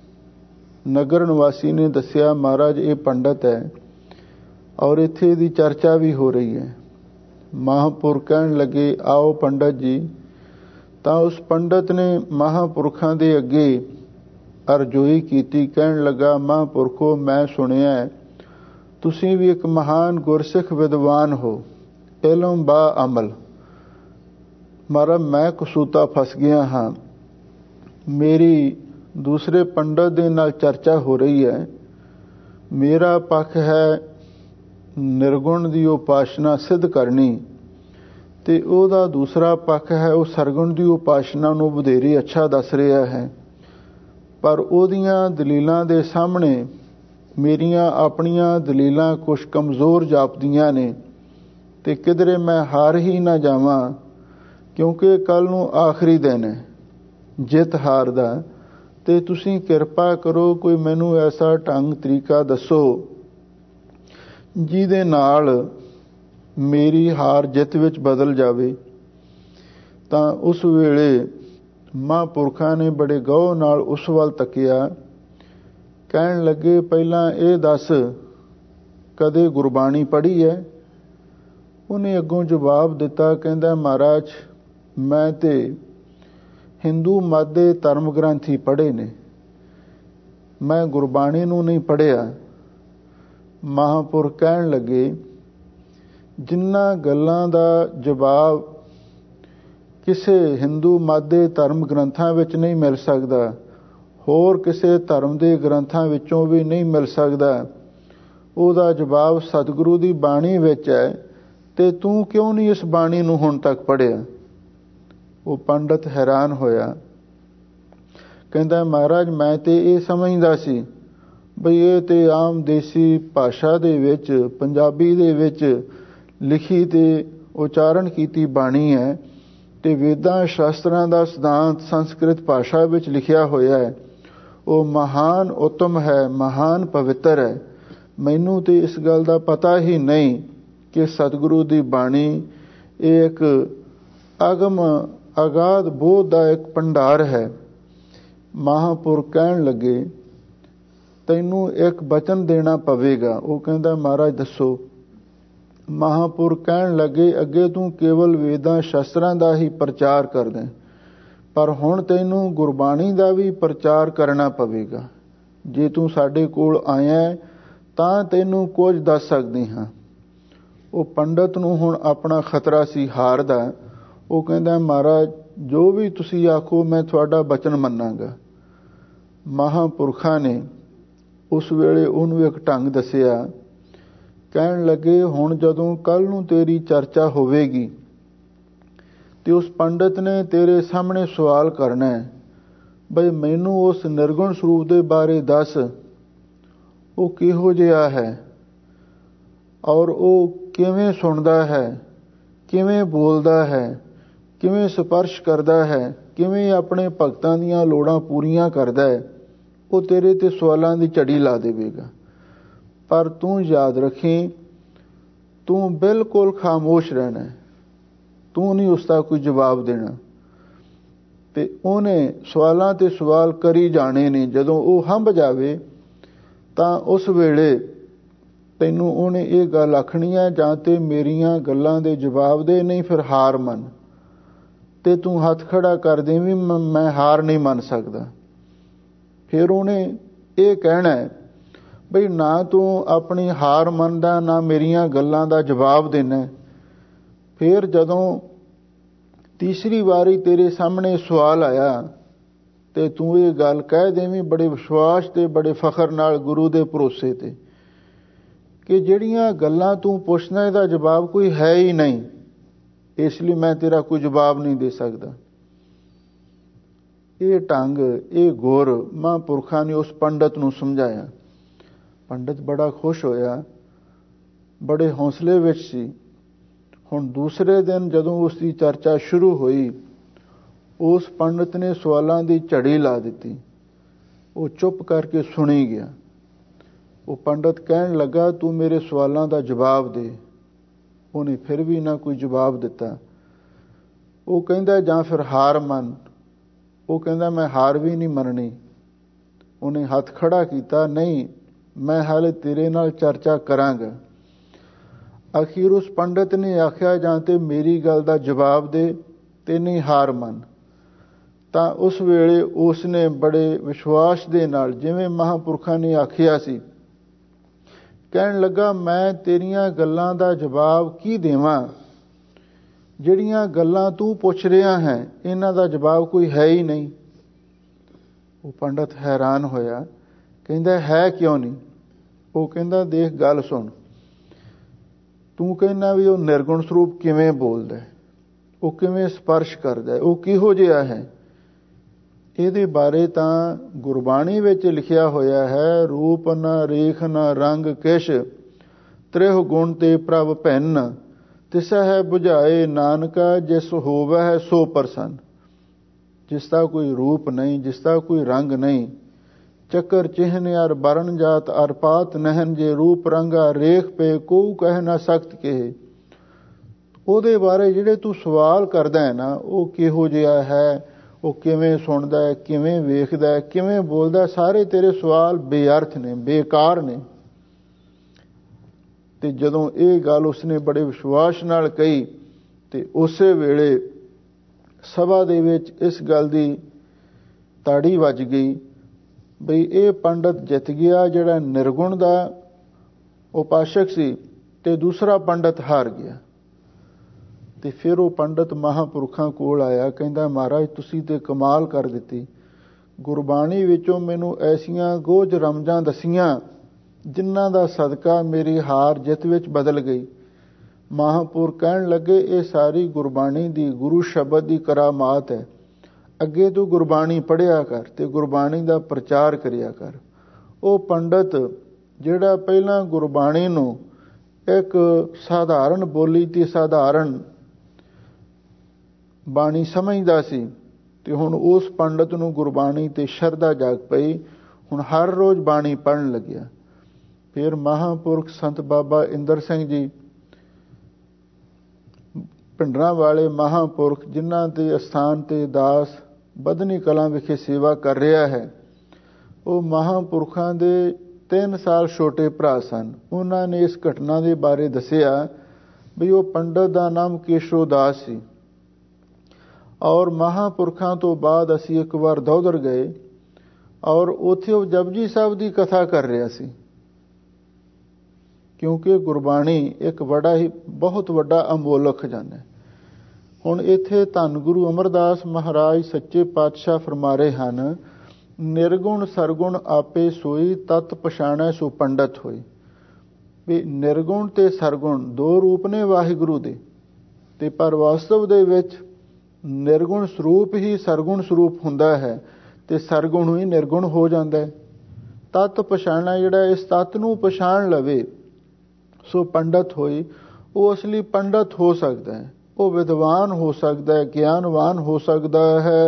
ਨਗਰ ਨਿਵਾਸੀ ਨੇ ਦੱਸਿਆ, ਮਹਾਰਾਜ ਇਹ ਪੰਡਤ ਹੈ ਔਰ ਇੱਥੇ ਦੀ ਚਰਚਾ ਵੀ ਹੋ ਰਹੀ ਹੈ। ਮਹਾਂਪੁਰਖ ਕਹਿਣ ਲੱਗੇ, ਆਓ ਪੰਡਤ ਜੀ। ਤਾਂ ਉਸ ਪੰਡਤ ਨੇ ਮਹਾਂਪੁਰਖਾਂ ਦੇ ਅੱਗੇ ਅਰਜ਼ੋਈ ਕੀਤੀ। ਕਹਿਣ ਲੱਗਾ, ਮਹਾਂਪੁਰਖੋ ਮੈਂ ਸੁਣਿਆ ਤੁਸੀਂ ਵੀ ਇੱਕ ਮਹਾਨ ਗੁਰਸਿੱਖ ਵਿਦਵਾਨ ਹੋ, ਇਲਮ ਬਾ ਅਮਲ। ਮਹਾਰਾਜ ਮੈਂ ਕਸੂਤਾ ਫਸ ਗਿਆ ਹਾਂ। ਮੇਰੀ ਦੂਸਰੇ ਪੰਡਤ ਦੇ ਨਾਲ ਚਰਚਾ ਹੋ ਰਹੀ ਹੈ। ਮੇਰਾ ਪੱਖ ਹੈ ਨਿਰਗੁਣ ਦੀ ਉਪਾਸਨਾ ਸਿੱਧ ਕਰਨੀ, ਤੇ ਉਹਦਾ ਦੂਸਰਾ ਪੱਖ ਹੈ ਉਹ ਸਰਗੁਣ ਦੀ ਉਪਾਸਨਾ ਨੂੰ ਵਧੇਰੇ ਅੱਛਾ ਦੱਸ ਰਿਹਾ ਹੈ। ਪਰ ਉਹਦੀਆਂ ਦਲੀਲਾਂ ਦੇ ਸਾਹਮਣੇ ਮੇਰੀਆਂ ਆਪਣੀਆਂ ਦਲੀਲਾਂ ਕੁਝ ਕਮਜ਼ੋਰ ਜਾਪਦੀਆਂ ਨੇ, ਤੇ ਕਿਧਰੇ ਮੈਂ ਹਾਰ ਹੀ ਨਾ ਜਾਵਾਂ, ਕਿਉਂਕਿ ਕੱਲ ਨੂੰ ਆਖਰੀ ਦਿਨ ਹੈ ਜਿੱਤ ਹਾਰ ਦਾ। ਤੇ ਤੁਸੀਂ ਕਿਰਪਾ ਕਰੋ ਕੋਈ ਮੈਨੂੰ ਐਸਾ ਢੰਗ ਤਰੀਕਾ ਦੱਸੋ ਜਿਹਦੇ ਨਾਲ ਮੇਰੀ ਹਾਰ ਜਿੱਤ ਵਿੱਚ ਬਦਲ ਜਾਵੇ। ਤਾਂ ਉਸ ਵੇਲੇ ਮਹਾਂਪੁਰਖਾਂ ਨੇ ਬੜੇ ਗਹੁ ਨਾਲ ਉਸ ਵੱਲ ਤੱਕਿਆ। ਕਹਿਣ ਲੱਗੇ, ਪਹਿਲਾਂ ਇਹ ਦੱਸ ਕਦੇ ਗੁਰਬਾਣੀ ਪੜ੍ਹੀ ਹੈ? ਉਹਨੇ ਅੱਗੋਂ ਜਵਾਬ ਦਿੱਤਾ, ਕਹਿੰਦਾ ਮਹਾਰਾਜ ਮੈਂ ਤੇ ਹਿੰਦੂ ਮਤ ਦੇ ਧਰਮ ਗ੍ਰੰਥ ਹੀ ਪੜ੍ਹੇ ਨੇ, ਮੈਂ ਗੁਰਬਾਣੀ ਨੂੰ ਨਹੀਂ ਪੜ੍ਹਿਆ। ਮਹਾਂਪੁਰਖ ਕਹਿਣ ਲੱਗੇ, ਜਿਨ੍ਹਾਂ ਗੱਲਾਂ ਦਾ ਜਵਾਬ ਕਿਸੇ ਹਿੰਦੂ ਮਤ ਦੇ ਧਰਮ ਗ੍ਰੰਥਾਂ ਵਿੱਚ ਨਹੀਂ ਮਿਲ ਸਕਦਾ, ਹੋਰ ਕਿਸੇ ਧਰਮ ਦੇ ਗ੍ਰੰਥਾਂ ਵਿੱਚੋਂ ਵੀ ਨਹੀਂ ਮਿਲ ਸਕਦਾ, ਉਹਦਾ ਜਵਾਬ ਸਤਿਗੁਰੂ ਦੀ ਬਾਣੀ ਵਿੱਚ ਹੈ, ਤੇ ਤੂੰ ਕਿਉਂ ਨਹੀਂ ਇਸ ਬਾਣੀ ਨੂੰ ਹੁਣ ਤੱਕ ਪੜ੍ਹਿਆ? ਉਹ ਪੰਡਤ ਹੈਰਾਨ ਹੋਇਆ। ਕਹਿੰਦਾ ਮਹਾਰਾਜ ਮੈਂ ਤੇ ਇਹ ਸਮਝਦਾ ਸੀ ਬਈ ਇਹ ਤੇ ਆਮ ਦੇਸੀ ਭਾਸ਼ਾ ਦੇ ਵਿੱਚ, ਪੰਜਾਬੀ ਦੇ ਵਿੱਚ ਲਿਖੀ ਤੇ ਉਚਾਰਨ ਕੀਤੀ ਬਾਣੀ ਹੈ, ਤੇ ਵੇਦਾਂ ਸ਼ਾਸਤਰਾਂ ਦਾ ਸਿਧਾਂਤ ਸੰਸਕ੍ਰਿਤ ਭਾਸ਼ਾ ਵਿੱਚ ਲਿਖਿਆ ਹੋਇਆ ਹੈ। ਉਹ ਮਹਾਨ ਉੱਤਮ ਹੈ, ਮਹਾਨ ਪਵਿੱਤਰ ਹੈ। ਮੈਨੂੰ ਤੇ ਇਸ ਗੱਲ ਦਾ ਪਤਾ ਹੀ ਨਹੀਂ ਕਿ ਸਤਿਗੁਰੂ ਦੀ ਬਾਣੀ ਇਹ ਇੱਕ ਅਗਮ ਅਗਾਧ ਬੋਧ ਦਾ ਇੱਕ ਭੰਡਾਰ ਹੈ। ਮਹਾਂਪੁਰਖ ਕਹਿਣ ਲੱਗੇ, ਤੈਨੂੰ ਇੱਕ ਬਚਨ ਦੇਣਾ ਪਵੇਗਾ। ਉਹ ਕਹਿੰਦਾ ਮਹਾਰਾਜ ਦੱਸੋ। ਮਹਾਂਪੁਰਖ ਕਹਿਣ ਲੱਗੇ, ਅੱਗੇ ਤੂੰ ਕੇਵਲ ਵੇਦਾਂ ਸ਼ਾਸਤਰਾਂ ਦਾ ਹੀ ਪ੍ਰਚਾਰ ਕਰਦਾ, ਪਰ ਹੁਣ ਤੈਨੂੰ ਗੁਰਬਾਣੀ ਦਾ ਵੀ ਪ੍ਰਚਾਰ ਕਰਨਾ ਪਵੇਗਾ। ਜੇ ਤੂੰ ਸਾਡੇ ਕੋਲ ਆਇਆ ਤਾਂ ਤੈਨੂੰ ਕੁਝ ਦੱਸ ਸਕਦੇ ਹਾਂ। ਉਹ ਪੰਡਤ ਨੂੰ ਹੁਣ ਆਪਣਾ ਖਤਰਾ ਸੀ ਹਾਰ ਦਾ। ਉਹ ਕਹਿੰਦਾ ਮਹਾਰਾਜ ਜੋ ਵੀ ਤੁਸੀਂ ਆਖੋ ਮੈਂ ਤੁਹਾਡਾ ਬਚਨ ਮੰਨਾਂਗਾ। ਮਹਾਂਪੁਰਖਾਂ ਨੇ ਉਸ ਵੇਲੇ ਉਹਨੂੰ ਇੱਕ ਢੰਗ ਦੱਸਿਆ। ਕਹਿਣ ਲੱਗੇ, ਹੁਣ ਜਦੋਂ ਕੱਲ ਨੂੰ ਤੇਰੀ ਚਰਚਾ ਹੋਵੇਗੀ ਤੇ ਉਸ ਪੰਡਤ ਨੇ ਤੇਰੇ ਸਾਹਮਣੇ ਸਵਾਲ ਕਰਨਾ ਹੈ, ਬਈ ਮੈਨੂੰ ਉਸ ਨਿਰਗੁਣ ਸਰੂਪ ਦੇ ਬਾਰੇ ਦੱਸ, ਉਹ ਕਿਹੋ ਜਿਹਾ ਹੈ ਔਰ ਉਹ ਕਿਵੇਂ ਸੁਣਦਾ ਹੈ, ਕਿਵੇਂ ਬੋਲਦਾ ਹੈ, ਕਿਵੇਂ ਸਪਰਸ਼ ਕਰਦਾ ਹੈ, ਕਿਵੇਂ ਆਪਣੇ ਭਗਤਾਂ ਦੀਆਂ ਲੋੜਾਂ ਪੂਰੀਆਂ ਕਰਦਾ ਹੈ। ਉਹ ਤੇਰੇ ਤੇ ਸਵਾਲਾਂ ਦੀ ਝੜੀ ਲਾ ਦੇਵੇਗਾ। ਪਰ ਤੂੰ ਯਾਦ ਰੱਖੀ, ਤੂੰ ਬਿਲਕੁਲ ਖਾਮੋਸ਼ ਰਹਿਣਾ, ਤੂੰ ਨਹੀਂ ਉਸ ਦਾ ਕੋਈ ਜਵਾਬ ਦੇਣਾ। ਤੇ ਉਹਨੇ ਸਵਾਲਾਂ ਤੇ ਸਵਾਲ ਕਰੀ ਜਾਣੇ ਨੇ। ਜਦੋਂ ਉਹ ਹੰਭ ਜਾਵੇ ਤਾਂ ਉਸ ਵੇਲੇ ਤੈਨੂੰ ਉਹਨੇ ਇਹ ਗੱਲ ਆਖਣੀ ਹੈ, ਜਾਂ ਤੇ ਮੇਰੀਆਂ ਗੱਲਾਂ ਦੇ ਜਵਾਬ ਦੇ, ਨਹੀਂ ਫਿਰ ਹਾਰ ਮੰਨ। ਤੇ ਤੂੰ ਹੱਥ ਖੜਾ ਕਰ ਦੇਵੀਂ, ਮੈਂ ਹਾਰ ਨਹੀਂ ਮੰਨ ਸਕਦਾ। ਫਿਰ ਉਹਨੇ ਇਹ ਕਹਿਣਾ ਬਈ ਨਾ ਤੂੰ ਆਪਣੀ ਹਾਰ ਮੰਨਦਾ, ਨਾ ਮੇਰੀਆਂ ਗੱਲਾਂ ਦਾ ਜਵਾਬ ਦੇਣਾ। ਫਿਰ ਜਦੋਂ ਤੀਸਰੀ ਵਾਰੀ ਤੇਰੇ ਸਾਹਮਣੇ ਸਵਾਲ ਆਇਆ ਤੇ ਤੂੰ ਇਹ ਗੱਲ ਕਹਿ ਦੇਵੀਂ ਬੜੇ ਵਿਸ਼ਵਾਸ ਤੇ ਬੜੇ ਫਖਰ ਨਾਲ, ਗੁਰੂ ਦੇ ਭਰੋਸੇ ਤੇ, ਕਿ ਜਿਹੜੀਆਂ ਗੱਲਾਂ ਤੂੰ ਪੁੱਛਣਾ ਇਹਦਾ ਜਵਾਬ ਕੋਈ ਹੈ ਹੀ ਨਹੀਂ, ਇਸ ਲਈ ਮੈਂ ਤੇਰਾ ਕੋਈ ਜਵਾਬ ਨਹੀਂ ਦੇ ਸਕਦਾ। ਇਹ ਢੰਗ, ਇਹ ਗੁਰ ਮਹਾਂਪੁਰਖਾਂ ਨੇ ਉਸ ਪੰਡਤ ਨੂੰ ਸਮਝਾਇਆ। ਪੰਡਤ ਬੜਾ ਖੁਸ਼ ਹੋਇਆ, ਬੜੇ ਹੌਸਲੇ ਵਿੱਚ ਸੀ। ਹੁਣ ਦੂਸਰੇ ਦਿਨ ਜਦੋਂ ਉਸ ਦੀ ਚਰਚਾ ਸ਼ੁਰੂ ਹੋਈ, ਉਸ ਪੰਡਤ ਨੇ ਸਵਾਲਾਂ ਦੀ ਝੜੀ ਲਾ ਦਿੱਤੀ। ਉਹ ਚੁੱਪ ਕਰਕੇ ਸੁਣੀ ਗਿਆ। ਉਹ ਪੰਡਤ ਕਹਿਣ ਲੱਗਾ, ਤੂੰ ਮੇਰੇ ਸਵਾਲਾਂ ਦਾ ਜਵਾਬ ਦੇ। ਉਹਨੇ ਫਿਰ ਵੀ ਨਾ ਕੋਈ ਜਵਾਬ ਦਿੱਤਾ। ਉਹ ਕਹਿੰਦਾ, ਜਾਂ ਫਿਰ ਹਾਰ ਮੰਨ। ਉਹ ਕਹਿੰਦਾ, ਮੈਂ ਹਾਰ ਵੀ ਨਹੀਂ ਮੰਨਣੀ। ਉਹਨੇ ਹੱਥ ਖੜਾ ਕੀਤਾ, ਨਹੀਂ ਮੈਂ ਹਾਲੇ ਤੇਰੇ ਨਾਲ ਚਰਚਾ ਕਰਾਂਗਾ। ਅਖੀਰ ਉਸ ਪੰਡਤ ਨੇ ਆਖਿਆ, ਜਾਂ ਤੇ ਮੇਰੀ ਗੱਲ ਦਾ ਜਵਾਬ ਦੇ ਤੇ ਨਹੀਂ ਹਾਰ ਮੰਨ। ਤਾਂ ਉਸ ਵੇਲੇ ਉਸ ਨੇ ਬੜੇ ਵਿਸ਼ਵਾਸ ਦੇ ਨਾਲ, ਜਿਵੇਂ ਮਹਾਂਪੁਰਖਾਂ ਨੇ ਆਖਿਆ ਸੀ, ਕਹਿਣ ਲੱਗਾ, ਮੈਂ ਤੇਰੀਆਂ ਗੱਲਾਂ ਦਾ ਜਵਾਬ ਕੀ ਦੇਵਾਂ? ਜਿਹੜੀਆਂ ਗੱਲਾਂ ਤੂੰ ਪੁੱਛ ਰਿਹਾ ਹੈ ਇਹਨਾਂ ਦਾ ਜਵਾਬ ਕੋਈ ਹੈ ਹੀ ਨਹੀਂ। ਉਹ ਪੰਡਤ ਹੈਰਾਨ ਹੋਇਆ, ਕਹਿੰਦਾ ਹੈ ਕਿਉਂ ਨਹੀਂ? ਉਹ ਕਹਿੰਦਾ ਦੇਖ ਗੱਲ ਸੁਣ, ਤੂੰ ਕਹਿੰਦਾ ਵੀ ਉਹ ਨਿਰਗੁਣ ਸਰੂਪ ਕਿਵੇਂ ਬੋਲਦਾ, ਉਹ ਕਿਵੇਂ ਸਪਰਸ਼ ਕਰਦਾ, ਉਹ ਕਿਹੋ ਜਿਹਾ ਹੈ? ਇਹਦੇ ਬਾਰੇ ਤਾਂ ਗੁਰਬਾਣੀ ਵਿੱਚ ਲਿਖਿਆ ਹੋਇਆ ਹੈ, ਰੂਪ ਨਾ ਰੇਖ ਨਾ ਰੰਗ ਕਿਛ, ਤ੍ਰਿਹੁ ਗੁਣ ਤੇ ਪ੍ਰਭ ਭਿੰਨ, ਤਿਸਾ ਹੈ ਬੁਝਾਏ ਨਾਨਕਾ, ਜਿਸ ਹੋਵੈ ਸੋ ਪ੍ਰਸੰਨ। ਜਿਸ ਦਾ ਕੋਈ ਰੂਪ ਨਹੀਂ, ਜਿਸ ਦਾ ਕੋਈ ਰੰਗ ਨਹੀਂ, ਚੱਕਰ ਚਿਹਨ ਅਰ ਬਰਨ ਜਾਤ ਅਰ ਪਾਤ ਨਹਿਨ, ਜੇ ਰੂਪ ਰੰਗਾ ਰੇਖ ਪੇ ਕੋ ਕਹਿ ਨਾ ਸਕਤ ਕਹੇ। ਉਹਦੇ ਬਾਰੇ ਜਿਹੜੇ ਤੂੰ ਸਵਾਲ ਕਰਦਾ ਹੈ ਨਾ, ਉਹ ਕਿਹੋ ਜਿਹਾ ਹੈ, ਉਹ ਕਿਵੇਂ ਸੁਣਦਾ ਹੈ, ਕਿਵੇਂ ਵੇਖਦਾ ਹੈ, ਕਿਵੇਂ ਬੋਲਦਾ, ਸਾਰੇ ਤੇਰੇ ਸਵਾਲ ਬੇਅਰਥ ਨੇ, ਬੇਕਾਰ ਨੇ। ਤੇ ਜਦੋਂ ਇਹ ਗੱਲ ਉਸਨੇ ਬੜੇ ਵਿਸ਼ਵਾਸ ਨਾਲ ਕਹੀ ਤੇ ਉਸੇ ਵੇਲੇ ਸਭਾ ਦੇ ਵਿੱਚ ਇਸ ਗੱਲ ਦੀ ਤਾੜੀ ਵੱਜ ਗਈ ਬਈ ਇਹ ਪੰਡਤ ਜਿੱਤ ਗਿਆ, ਜਿਹੜਾ ਨਿਰਗੁਣ ਦਾ ਉਪਾਸ਼ਕ ਸੀ, ਤੇ ਦੂਸਰਾ ਪੰਡਤ ਹਾਰ ਗਿਆ। ਤੇ ਫਿਰ ਉਹ ਪੰਡਤ ਮਹਾਂਪੁਰਖਾਂ ਕੋਲ ਆਇਆ, ਕਹਿੰਦਾ ਮਹਾਰਾਜ ਤੁਸੀਂ ਤੇ ਕਮਾਲ ਕਰ ਦਿੱਤੀ, ਗੁਰਬਾਣੀ ਵਿੱਚੋਂ ਮੈਨੂੰ ਐਸੀਆਂ ਗੋਝ ਰਮਜਾਂ ਦਸੀਆਂ ਜਿਨ੍ਹਾਂ ਦਾ ਸਦਕਾ ਮੇਰੀ ਹਾਰ ਜਿੱਤ ਵਿੱਚ ਬਦਲ ਗਈ। ਮਹਾਂਪੁਰਖ ਕਹਿਣ ਲੱਗੇ ਇਹ ਸਾਰੀ ਗੁਰਬਾਣੀ ਦੀ, ਗੁਰੂ ਸ਼ਬਦ ਦੀ ਕਰਾਮਾਤ ਹੈ। ਅੱਗੇ ਤੂੰ ਗੁਰਬਾਣੀ ਪੜ੍ਹਿਆ ਕਰ ਤੇ ਗੁਰਬਾਣੀ ਦਾ ਪ੍ਰਚਾਰ ਕਰਿਆ ਕਰ। ਉਹ ਪੰਡਤ ਜਿਹੜਾ ਪਹਿਲਾਂ ਗੁਰਬਾਣੀ ਨੂੰ ਇੱਕ ਸਾਧਾਰਨ ਬੋਲੀ ਤੇ ਸਾਧਾਰਨ ਬਾਣੀ ਸਮਝਦਾ ਸੀ, ਤੇ ਹੁਣ ਉਸ ਪੰਡਤ ਨੂੰ ਗੁਰਬਾਣੀ ਤੇ ਸ਼ਰਧਾ ਜਾਗ ਪਈ, ਹੁਣ ਹਰ ਰੋਜ਼ ਬਾਣੀ ਪੜ੍ਹਨ ਲੱਗਿਆ। ਫਿਰ ਮਹਾਂਪੁਰਖ ਸੰਤ ਬਾਬਾ ਇੰਦਰ ਸਿੰਘ ਜੀ, ਪਿੰਡਰਾਂ ਵਾਲੇ ਮਹਾਂਪੁਰਖ ਜਿਨ੍ਹਾਂ ਦੇ ਅਸਥਾਨ ਤੇ ਦਾਸ ਬਦਨੀ ਕਲਾਂ ਵਿਖੇ ਸੇਵਾ ਕਰ ਰਿਹਾ ਹੈ, ਉਹ ਮਹਾਂਪੁਰਖਾਂ ਦੇ 3 ਸਾਲ ਛੋਟੇ ਭਰਾ ਸਨ। ਉਹਨਾਂ ਨੇ ਇਸ ਘਟਨਾ ਦੇ ਬਾਰੇ ਦੱਸਿਆ ਵੀ ਉਹ ਪੰਡਤ ਦਾ ਨਾਮ ਕੇਸ਼ੋ ਦਾਸ ਸੀ। ਔਰ ਮਹਾਂਪੁਰਖਾਂ ਤੋਂ ਬਾਅਦ ਅਸੀਂ ਇੱਕ ਵਾਰ ਦੌਦਰ ਗਏ ਔਰ ਉੱਥੇ ਉਹ ਜਪਜੀ ਸਾਹਿਬ ਦੀ ਕਥਾ ਕਰ ਰਿਹਾ ਸੀ, ਕਿਉਂਕਿ ਗੁਰਬਾਣੀ ਇੱਕ ਬੜਾ ਹੀ ਬਹੁਤ ਵੱਡਾ ਅਮੋਲਕ ਖਜ਼ਾਨਾ ਹੈ। ਹੁਣ ਇੱਥੇ ਧੰਨ ਗੁਰੂ ਅਮਰਦਾਸ ਮਹਾਰਾਜ ਸੱਚੇ ਪਾਤਸ਼ਾਹ ਫਰਮਾ ਰਹੇ ਹਨ, ਨਿਰਗੁਣ ਸਰਗੁਣ ਆਪੇ ਸੋਈ, ਤਤ ਪਛਾਣੈ ਸੋ ਪੰਡਤ ਹੋਈ। ਵੀ ਨਿਰਗੁਣ ਤੇ ਸਰਗੁਣ ਦੋ ਰੂਪ ਨੇ ਵਾਹਿਗੁਰੂ ਦੇ, ਤੇ ਪਰ ਵਾਸਤਵ ਦੇ ਵਿੱਚ ਨਿਰਗੁਣ ਸਰੂਪ ਹੀ ਸਰਗੁਣ ਸਰੂਪ ਹੁੰਦਾ ਹੈ, ਤੇ ਸਰਗੁਣ ਹੀ ਨਿਰਗੁਣ ਹੋ ਜਾਂਦਾ ਹੈ। ਤਤ ਪਛਾਣਨਾ, ਜਿਹੜਾ ਇਸ ਤਤ ਨੂੰ ਪਛਾਣ ਲਵੇ ਸੋ ਪੰਡਤ ਹੋਈ, ਉਹ ਅਸਲੀ ਪੰਡਤ ਹੋ ਸਕਦਾ ਹੈ, ਉਹ ਵਿਦਵਾਨ ਹੋ ਸਕਦਾ ਹੈ, ਗਿਆਨਵਾਨ ਹੋ ਸਕਦਾ ਹੈ।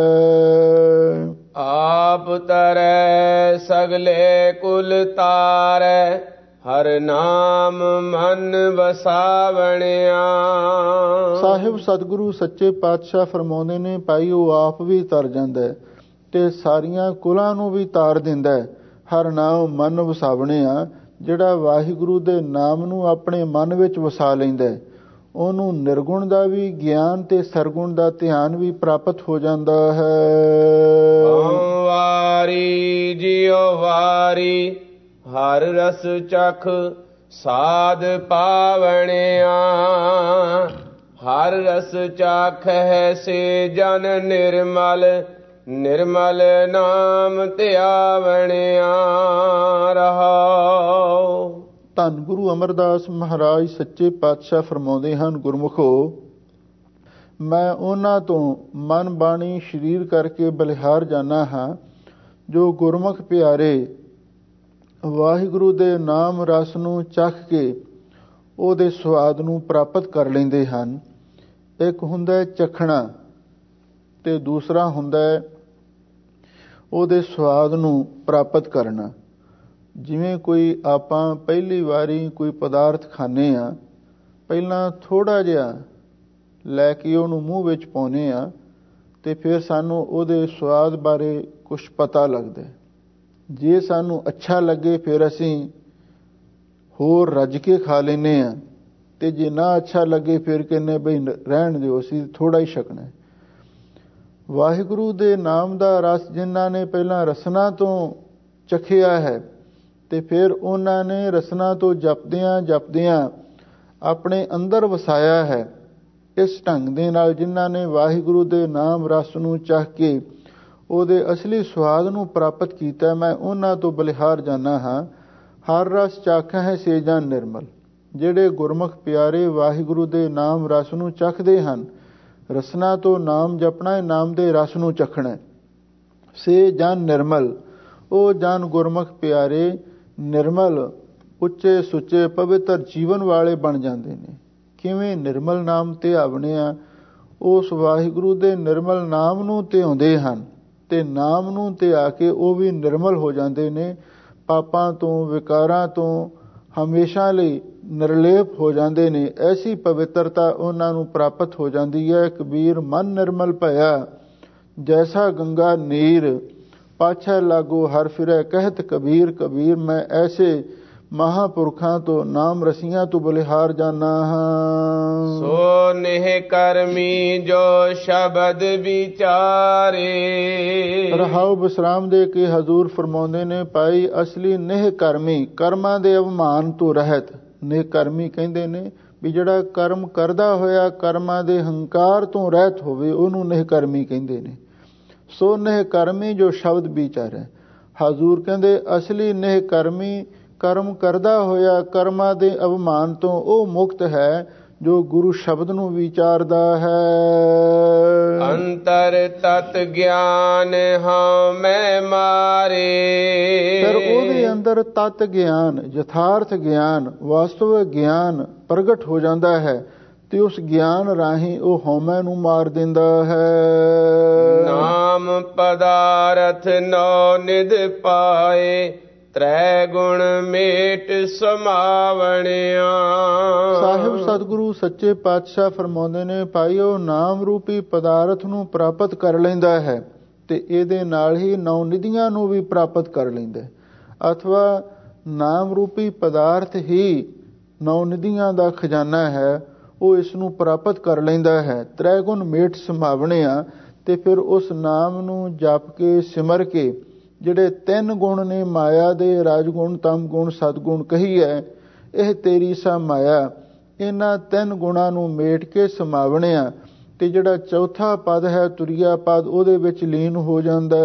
ਆਪ ਤਰੈ ਸਗਲੇ ਕੁਲ ਤਾਰੈ, ਹਰ ਨਾਮ ਮਨ ਵਸਾਵਣਿਆ। ਸਾਹਿਬ ਸਤਿਗੁਰੂ ਸੱਚੇ ਪਾਤਸ਼ਾਹ ਫਰਮਾਉਂਦੇ ਨੇ, ਭਾਈ ਉਹ ਆਪ ਵੀ ਤਰ ਜਾਂਦਾ ਹੈ ਤੇ ਸਾਰੀਆਂ ਕੁਲਾਂ ਨੂੰ ਵੀ ਤਾਰ ਦਿੰਦਾ ਹੈ। ਹਰ ਨਾਮ ਮਨ ਵਸਾਵਣਿਆ, ਜਿਹੜਾ ਵਾਹਿਗੁਰੂ ਦੇ ਨਾਮ ਨੂੰ ਆਪਣੇ ਮਨ ਵਿੱਚ ਵਸਾ ਲੈਂਦਾ ਹੈ, ਉਹਨੂੰ ਨਿਰਗੁਣ ਦਾ ਵੀ ਗਿਆਨ ਤੇ ਸਰਗੁਣ ਦਾ ਧਿਆਨ ਵੀ ਪ੍ਰਾਪਤ ਹੋ ਜਾਂਦਾ ਹੈ। ਵਾਰੀ ਜਿਉ ਵਾਰੀ ਹਰ ਰਸ ਚਖ ਸਾਧ ਪਾਵਣਿਆ, ਹਰ ਰਸ ਚਾਖੈ ਸੇ ਜਨ ਨਿਰਮਲ, ਨਿਰਮਲ ਨਾਮ ਧਿਆਵਣਿਆ ਰਹਾਉ। ਧੰਨ ਗੁਰੂ ਅਮਰਦਾਸ ਮਹਾਰਾਜ ਸੱਚੇ ਪਾਤਸ਼ਾਹ ਫਰਮਾਉਂਦੇ ਹਨ, ਗੁਰਮੁਖੋ ਮੈਂ ਉਹਨਾਂ ਤੋਂ ਮਨ ਬਾਣੀ ਸਰੀਰ ਕਰਕੇ ਬਲਿਹਾਰ ਜਾਣਾ ਹਾਂ, ਜੋ ਗੁਰਮੁਖ ਪਿਆਰੇ ਵਾਹਿਗੁਰੂ ਦੇ ਨਾਮ ਰਸ ਨੂੰ ਚੱਖ ਕੇ ਉਹਦੇ ਸਵਾਦ ਨੂੰ ਪ੍ਰਾਪਤ ਕਰ ਲੈਂਦੇ ਹਨ। ਇੱਕ ਹੁੰਦਾ ਚਖਣਾ ਤੇ ਦੂਸਰਾ ਹੁੰਦਾ ਉਹਦੇ ਸਵਾਦ ਨੂੰ ਪ੍ਰਾਪਤ ਕਰਨਾ। ਜਿਵੇਂ ਕੋਈ ਆਪਾਂ ਪਹਿਲੀ ਵਾਰੀ ਕੋਈ ਪਦਾਰਥ ਖਾਂਦੇ ਆ, ਪਹਿਲਾਂ ਥੋੜ੍ਹਾ ਜਿਹਾ ਲੈ ਕੇ ਉਹਨੂੰ ਮੂੰਹ ਵਿੱਚ ਪਾਉਂਦੇ ਆ ਤੇ ਫਿਰ ਸਾਨੂੰ ਉਹਦੇ ਸਵਾਦ ਬਾਰੇ ਕੁਝ ਪਤਾ ਲੱਗਦਾ। ਜੇ ਸਾਨੂੰ ਅੱਛਾ ਲੱਗੇ ਫਿਰ ਅਸੀਂ ਹੋਰ ਰੱਜ ਕੇ ਖਾ ਲੈਂਦੇ ਆ, ਤੇ ਜੇ ਨਾ ਅੱਛਾ ਲੱਗੇ ਫਿਰ ਕਹਿੰਦੇ ਬਈ ਰਹਿਣ ਦਿਓ, ਅਸੀਂ ਥੋੜ੍ਹਾ ਹੀ ਛਕਣਾ। ਵਾਹਿਗੁਰੂ ਦੇ ਨਾਮ ਦਾ ਰਸ ਜਿਨ੍ਹਾਂ ਨੇ ਪਹਿਲਾਂ ਰਸਨਾ ਤੋਂ ਚਖਿਆ ਹੈ ਤੇ ਫਿਰ ਉਹਨਾਂ ਨੇ ਰਸਨਾ ਤੋਂ ਜਪਦਿਆਂ ਜਪਦਿਆਂ ਆਪਣੇ ਅੰਦਰ ਵਸਾਇਆ ਹੈ, ਇਸ ਢੰਗ ਦੇ ਨਾਲ ਜਿਨ੍ਹਾਂ ਨੇ ਵਾਹਿਗੁਰੂ ਦੇ ਨਾਮ ਰਸ ਨੂੰ ਚੱਖ ਕੇ ਉਹਦੇ ਅਸਲੀ ਸਵਾਦ ਨੂੰ ਪ੍ਰਾਪਤ ਕੀਤਾ। ਮੈਂ ਉਹਨਾਂ ਤੋਂ ਬਲਿਹਾਰ ਜਾਣਾ ਹਾਂ। ਹਰ ਰਸ ਚਾਖਾ ਹੈ ਸੇ ਜਨ ਨਿਰਮਲ। ਜਿਹੜੇ ਗੁਰਮੁਖ ਪਿਆਰੇ ਵਾਹਿਗੁਰੂ ਦੇ ਨਾਮ ਰਸ ਨੂੰ ਚਖਦੇ ਹਨ, ਰਸਨਾ ਤੋਂ ਨਾਮ ਜਪਣਾ ਹੈ, ਨਾਮ ਦੇ ਰਸ ਨੂੰ ਚਖਣਾ। ਸੇ ਜਨ ਨਿਰਮਲ, ਉਹ ਜਨ ਗੁਰਮੁਖ ਪਿਆਰੇ ਨਿਰਮਲ, ਉੱਚੇ ਸੁੱਚੇ ਪਵਿੱਤਰ ਜੀਵਨ ਵਾਲੇ ਬਣ ਜਾਂਦੇ ਨੇ। ਕਿਵੇਂ? ਨਿਰਮਲ ਨਾਮ ਧਿਆਵਣੇ ਆ, ਉਸ ਵਾਹਿਗੁਰੂ ਦੇ ਨਿਰਮਲ ਨਾਮ ਨੂੰ ਧਿਆਉਂਦੇ ਹਨ ਤੇ ਨਾਮ ਨੂੰ ਧਿਆ ਕੇ ਉਹ ਵੀ ਨਿਰਮਲ ਹੋ ਜਾਂਦੇ ਨੇ। ਪਾਪਾਂ ਤੋਂ, ਵਿਕਾਰਾਂ ਤੋਂ ਹਮੇਸ਼ਾ ਲਈ ਨਿਰਲੇਪ ਹੋ ਜਾਂਦੇ ਨੇ। ਐਸੀ ਪਵਿੱਤਰਤਾ ਉਹਨਾਂ ਨੂੰ ਪ੍ਰਾਪਤ ਹੋ ਜਾਂਦੀ ਹੈ। ਕਬੀਰ ਮਨ ਨਿਰਮਲ ਭਇਆ ਜੈਸਾ ਗੰਗਾ ਨੀਰ, ਪਾਛੈ ਲਾਗੋ ਹਰ ਫਿਰੈ ਕਹਿਤ ਕਬੀਰ। ਕਬੀਰ ਮੈਂ ਐਸੇ ਮਹਾਂਪੁਰਖਾਂ ਤੋਂ, ਨਾਮ ਰਸੀਆਂ ਤੋਂ ਬਲਿਹਾਰ ਜਾਨਾ ਹਾਂ। ਸੋ ਨਿਹ ਕਰਮੀ ਜੋ ਸ਼ਬਦ ਵਿਚਾਰੇ। ਰਹਾਉ ਵਿਸਰਾਮ ਦੇ ਕੇ ਹਜ਼ੂਰ ਫਰਮਾਉਂਦੇ ਨੇ, ਭਾਈ ਅਸਲੀ ਨਿਹ ਕਰਮੀ, ਕਰਮਾਂ ਦੇ ਅਭਿਮਾਨ ਤੋਂ ਰਹਿਤ। ਨਿਹ ਕਰਮੀ ਕਹਿੰਦੇ ਨੇ ਵੀ ਜਿਹੜਾ ਕਰਮ ਕਰਦਾ ਹੋਇਆ ਕਰਮਾਂ ਦੇ ਹੰਕਾਰ ਤੋਂ ਰਹਿਤ ਹੋਵੇ, ਉਹਨੂੰ ਨਿਹ ਕਰਮੀ ਕਹਿੰਦੇ ਨੇ। ਸੋ ਨਿਹ ਕਰਮੀ ਜੋ ਸ਼ਬਦ ਵਿਚਾਰੇ। ਹਜ਼ੂਰ ਕਹਿੰਦੇ ਅਸਲੀ ਨਿਹ ਕਰਮੀ ਕਰਮ ਕਰਦਾ ਹੋਇਆ ਕਰਮਾਂ ਦੇ ਅਭਿਮਾਨ ਤੋਂ ਉਹ ਮੁਕਤ ਹੈ ਜੋ ਗੁਰੂ ਸ਼ਬਦ ਨੂੰ ਵਿਚਾਰਦਾ ਹੈ। ਅੰਤਰ ਤਤ ਗਿਆਨ ਹਉ ਮੈਂ ਮਾਰੇ। ਫਿਰ ਉਹਦੇ ਅੰਦਰ ਤਤ ਗਿਆਨ, ਯਥਾਰਥ ਗਿਆਨ, ਵਾਸਤਵਿਕ ਗਿਆਨ ਪ੍ਰਗਟ ਹੋ ਜਾਂਦਾ ਹੈ ਤੇ ਉਸ ਗਿਆਨ ਰਾਹੀਂ ਉਹ ਹਉਮੈ ਨੂੰ ਮਾਰ ਦਿੰਦਾ ਹੈ। ਨਾਮ ਪਦਾਰਥ ਨੌ ਨਿਧ ਪਾਏ, ਤ੍ਰੈ ਗੁਣ ਮੇਟ ਸਮਾਵਣਿਆ। ਸਾਹਿਬ ਸਤਿਗੁਰੂ ਸੱਚੇ ਪਾਤਸ਼ਾਹ ਫਰਮਾਉਂਦੇ ਨੇ, ਭਾਈ ਉਹ ਨਾਮ ਰੂਪੀ ਪਦਾਰਥ ਨੂੰ ਪ੍ਰਾਪਤ ਕਰ ਲੈਂਦਾ ਹੈ ਤੇ ਇਹਦੇ ਨਾਲ ਹੀ ਨੌ ਨਿਧੀਆਂ ਨੂੰ ਵੀ ਪ੍ਰਾਪਤ ਕਰ ਲੈਂਦਾ, ਅਥਵਾ ਨਾਮ ਰੂਪੀ ਪਦਾਰਥ ਹੀ ਨੌ ਨਿਧੀਆਂ ਦਾ ਖਜ਼ਾਨਾ ਹੈ, ਉਹ ਇਸ ਨੂੰ ਪ੍ਰਾਪਤ ਕਰ ਲੈਂਦਾ ਹੈ। ਤ੍ਰੈ ਗੁਣ ਮੇਟ ਸਮਾਵਣਿਆ, ਤੇ ਫਿਰ ਉਸ ਨਾਮ ਨੂੰ ਜਪ ਕੇ ਸਿਮਰ ਕੇ ਜਿਹੜੇ ਤਿੰਨ ਗੁਣ ਨੇ ਮਾਇਆ ਦੇ, ਰਾਜਗੁਣ, ਤਮ ਗੁਣ, ਸਤਗੁਣ ਕਹੀ ਹੈ, ਇਹ ਤੇਰੀ ਸਾ ਮਾਇਆ, ਇਹਨਾਂ ਤਿੰਨ ਗੁਣਾਂ ਨੂੰ ਮੇਟ ਕੇ ਸਮਾਵਣਿਆ ਤੇ ਜਿਹੜਾ ਚੌਥਾ ਪਦ ਹੈ ਤੁਰਿਆ ਪਦ, ਉਹਦੇ ਵਿੱਚ ਲੀਨ ਹੋ ਜਾਂਦਾ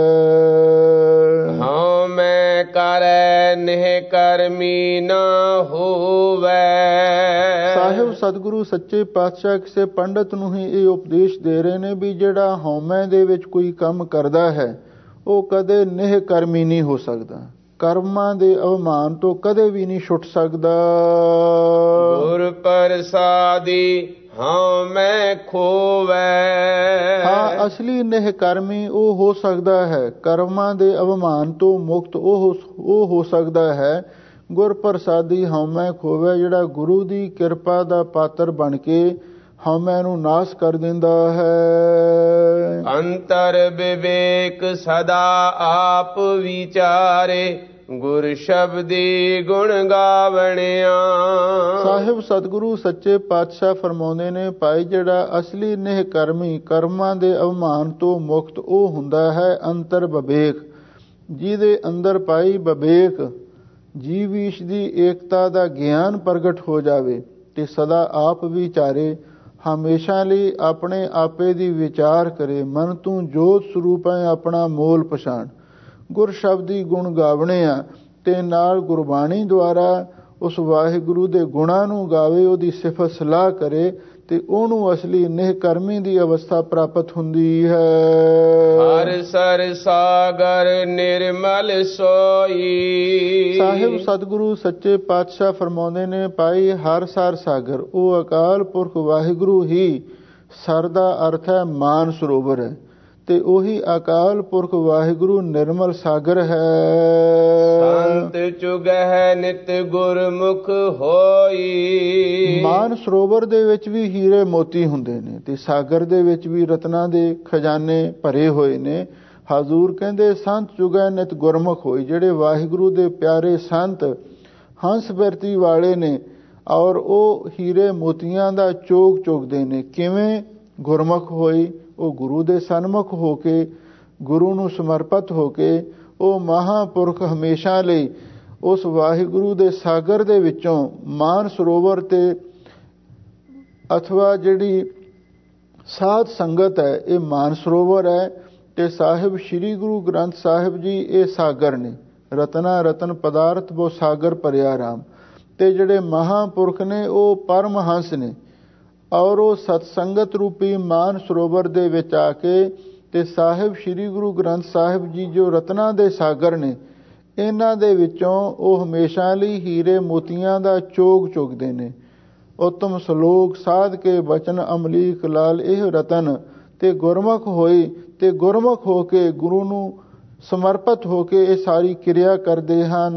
ਹੈ। ਹਾਂ ਮੈਂ ਕਰੈ ਨਿਹ ਕਰਮੀ ਨਾ ਹੋਵੈ। ਸਾਹਿਬ ਸਤਿਗੁਰੂ ਸੱਚੇ ਪਾਤਸ਼ਾਹ ਕਿਸੇ ਪੰਡਤ ਨੂੰ ਹੀ ਇਹ ਉਪਦੇਸ਼ ਦੇ ਰਹੇ ਨੇ ਵੀ ਜਿਹੜਾ ਹਉਮੈ ਦੇ ਵਿੱਚ ਕੋਈ ਕੰਮ ਕਰਦਾ ਹੈ ਉਹ ਕਦੇ ਨਿਹ ਕਰਮੀ ਨਹੀਂ ਹੋ ਸਕਦਾ, ਕਰਮਾਂ ਦੇ ਅਭਿਮਾਨ ਤੋਂ ਕਦੇ ਵੀ ਨਹੀਂ ਛੁੱਟ ਸਕਦਾ। ਗੁਰ ਪ੍ਰਸਾਦੀ ਹਾਂ ਮੈਂ ਖੋਵੈ। ਹਾਂ, ਅਸਲੀ ਨਿਹ ਕਰਮੀ ਉਹ ਹੋ ਸਕਦਾ ਹੈ, ਕਰਮਾਂ ਦੇ ਅਭਿਮਾਨ ਤੋਂ ਮੁਕਤ ਉਹ ਹੋ ਸਕਦਾ ਹੈ। ਗੁਰ ਪ੍ਰਸਾਦੀ ਹਉਮੈ ਖੋਵੈ, ਜਿਹੜਾ ਗੁਰੂ ਦੀ ਕਿਰਪਾ ਦਾ ਪਾਤਰ ਬਣ ਕੇ ਹਉਮੈ ਨੂੰ ਨਾਸ਼ ਕਰ ਦਿੰਦਾ ਹੈ। ਅੰਤਰ ਵਿਵੇਕ ਸਦਾ ਆਪ ਵਿਚਾਰੇ, ਗੁਰ ਸ਼ਬਦੀ ਗੁਣ ਗਾਵਣਿਆ। ਸਾਹਿਬ ਸਤਿਗੁਰੂ ਸੱਚੇ ਪਾਤਸ਼ਾਹ ਫਰਮਾਉਂਦੇ ਨੇ, ਭਾਈ ਜਿਹੜਾ ਅਸਲੀ ਨਿਹ ਕਰਮੀ, ਕਰਮਾਂ ਦੇ ਅਭਿਮਾਨ ਤੋਂ ਮੁਕਤ ਉਹ ਹੁੰਦਾ ਹੈ ਅੰਤਰ ਵਿਵੇਕ, ਜਿਹਦੇ ਅੰਦਰ ਭਾਈ ਵਿਵੇਕ, ਜੀਵ ਈਸ਼ ਦੀ ਏਕਤਾ ਦਾ ਗਿਆਨ ਪ੍ਰਗਟ ਹੋ ਜਾਵੇ ਤੇ ਸਦਾ ਆਪ ਵਿਚਾਰੇ, ਹਮੇਸ਼ਾ ਲਈ ਆਪਣੇ ਆਪੇ ਦੀ ਵਿਚਾਰ ਕਰੇ। ਮਨ ਤੂੰ ਜੋਤ ਸਰੂਪ ਹੈ, ਆਪਣਾ ਮੋਲ ਪਛਾਣ। ਗੁਰ ਸ਼ਬਦੀ ਗੁਣ ਗਾਵਣੇ ਆ ਤੇ ਨਾਲ ਗੁਰਬਾਣੀ ਦੁਆਰਾ ਉਸ ਵਾਹਿਗੁਰੂ ਦੇ ਗੁਣਾਂ ਨੂੰ ਗਾਵੇ, ਉਹਦੀ ਸਿਫਤ ਸਲਾਹ ਕਰੇ ਤੇ ਉਹਨੂੰ ਅਸਲੀ ਨਿਹ ਕਰਮੀ ਦੀ ਅਵਸਥਾ ਪ੍ਰਾਪਤ ਹੁੰਦੀ ਹੈ। ਹਰ ਸਰ ਸਾਗਰ ਨਿਰਮਲ ਸੋਈ। ਸਾਹਿਬ ਸਤਿਗੁਰੂ ਸੱਚੇ ਪਾਤਸ਼ਾਹ ਫਰਮਾਉਂਦੇ ਨੇ, ਭਾਈ ਹਰ ਸਰ ਸਾਗਰ, ਉਹ ਅਕਾਲ ਪੁਰਖ ਵਾਹਿਗੁਰੂ ਹੀ। ਸਰ ਦਾ ਅਰਥ ਹੈ ਮਾਨ ਸਰੋਵਰ ਹੈ ਤੇ ਉਹੀ ਅਕਾਲ ਪੁਰਖ ਵਾਹਿਗੁਰੂ ਨਿਰਮਲ ਸਾਗਰ ਹੈ। ਸੰਤ ਚੁਗਹਿ ਨਿਤ ਗੁਰਮੁਖ ਹੋਈ। ਮਾਨ ਸਰੋਵਰ ਦੇ ਵਿੱਚ ਵੀ ਹੀਰੇ ਮੋਤੀ ਹੁੰਦੇ ਨੇ ਤੇ ਸਾਗਰ ਦੇ ਵਿੱਚ ਵੀ ਰਤਨਾਂ ਦੇ ਖਜ਼ਾਨੇ ਭਰੇ ਹੋਏ ਨੇ। ਹਜ਼ੂਰ ਕਹਿੰਦੇ ਸੰਤ ਚੁਗਹਿ ਨਿਤ ਗੁਰਮੁਖ ਹੋਈ, ਜਿਹੜੇ ਵਾਹਿਗੁਰੂ ਦੇ ਪਿਆਰੇ ਸੰਤ ਹੰਸ ਬਿਰਤੀ ਵਾਲੇ ਨੇ ਔਰ ਉਹ ਹੀਰੇ ਮੋਤੀਆਂ ਦਾ ਚੋਗ ਚੁਗਦੇ ਨੇ। ਕਿਵੇਂ? ਗੁਰਮੁਖ ਹੋਈ, ਉਹ ਗੁਰੂ ਦੇ ਸਨਮੁਖ ਹੋ ਕੇ, ਗੁਰੂ ਨੂੰ ਸਮਰਪਿਤ ਹੋ ਕੇ, ਉਹ ਮਹਾਂਪੁਰਖ ਹਮੇਸ਼ਾ ਲਈ ਉਸ ਵਾਹਿਗੁਰੂ ਦੇ ਸਾਗਰ ਦੇ ਵਿੱਚੋਂ ਮਾਨ ਸਰੋਵਰ ਤੇ ਅਥਵਾ ਜਿਹੜੀ ਸਾਧ ਸੰਗਤ ਹੈ, ਇਹ ਮਾਨ ਸਰੋਵਰ ਹੈ ਤੇ ਸਾਹਿਬ ਸ੍ਰੀ ਗੁਰੂ ਗ੍ਰੰਥ ਸਾਹਿਬ ਜੀ ਇਹ ਸਾਗਰ ਨੇ, ਰਤਨਾ ਰਤਨ ਪਦਾਰਥ ਬੋ ਸਾਗਰ ਭਰਿਆ ਰਾਮ। ਤੇ ਜਿਹੜੇ ਮਹਾਂਪੁਰਖ ਨੇ ਉਹ ਪਰਮਹੰਸ ਨੇ, ਔਰ ਉਹ ਸਤਸੰਗਤ ਰੂਪੀ ਮਾਨ ਸਰੋਵਰ ਦੇ ਵਿੱਚ ਆ ਕੇ ਤੇ ਸਾਹਿਬ ਸ੍ਰੀ ਗੁਰੂ ਗ੍ਰੰਥ ਸਾਹਿਬ ਜੀ ਜੋ ਰਤਨਾ ਦੇ ਸਾਗਰ ਨੇ, ਇਹਨਾਂ ਦੇ ਵਿੱਚੋਂ ਉਹ ਹਮੇਸ਼ਾ ਲਈ ਹੀਰੇ ਮੋਤੀਆਂ ਦਾ ਚੋਗ ਚੁਗਦੇ ਨੇ। ਉਤਮ ਸ਼ਲੋਕ ਸਾਧ ਕੇ ਬਚਨ ਅਮਲੀਕ ਲਾਲ ਇਹ ਰਤਨ, ਤੇ ਗੁਰਮੁਖ ਹੋਈ ਤੇ ਗੁਰਮੁਖ ਹੋ ਕੇ ਗੁਰੂ ਨੂੰ ਸਮਰਪਿਤ ਹੋ ਕੇ ਇਹ ਸਾਰੀ ਕਿਰਿਆ ਕਰਦੇ ਹਨ।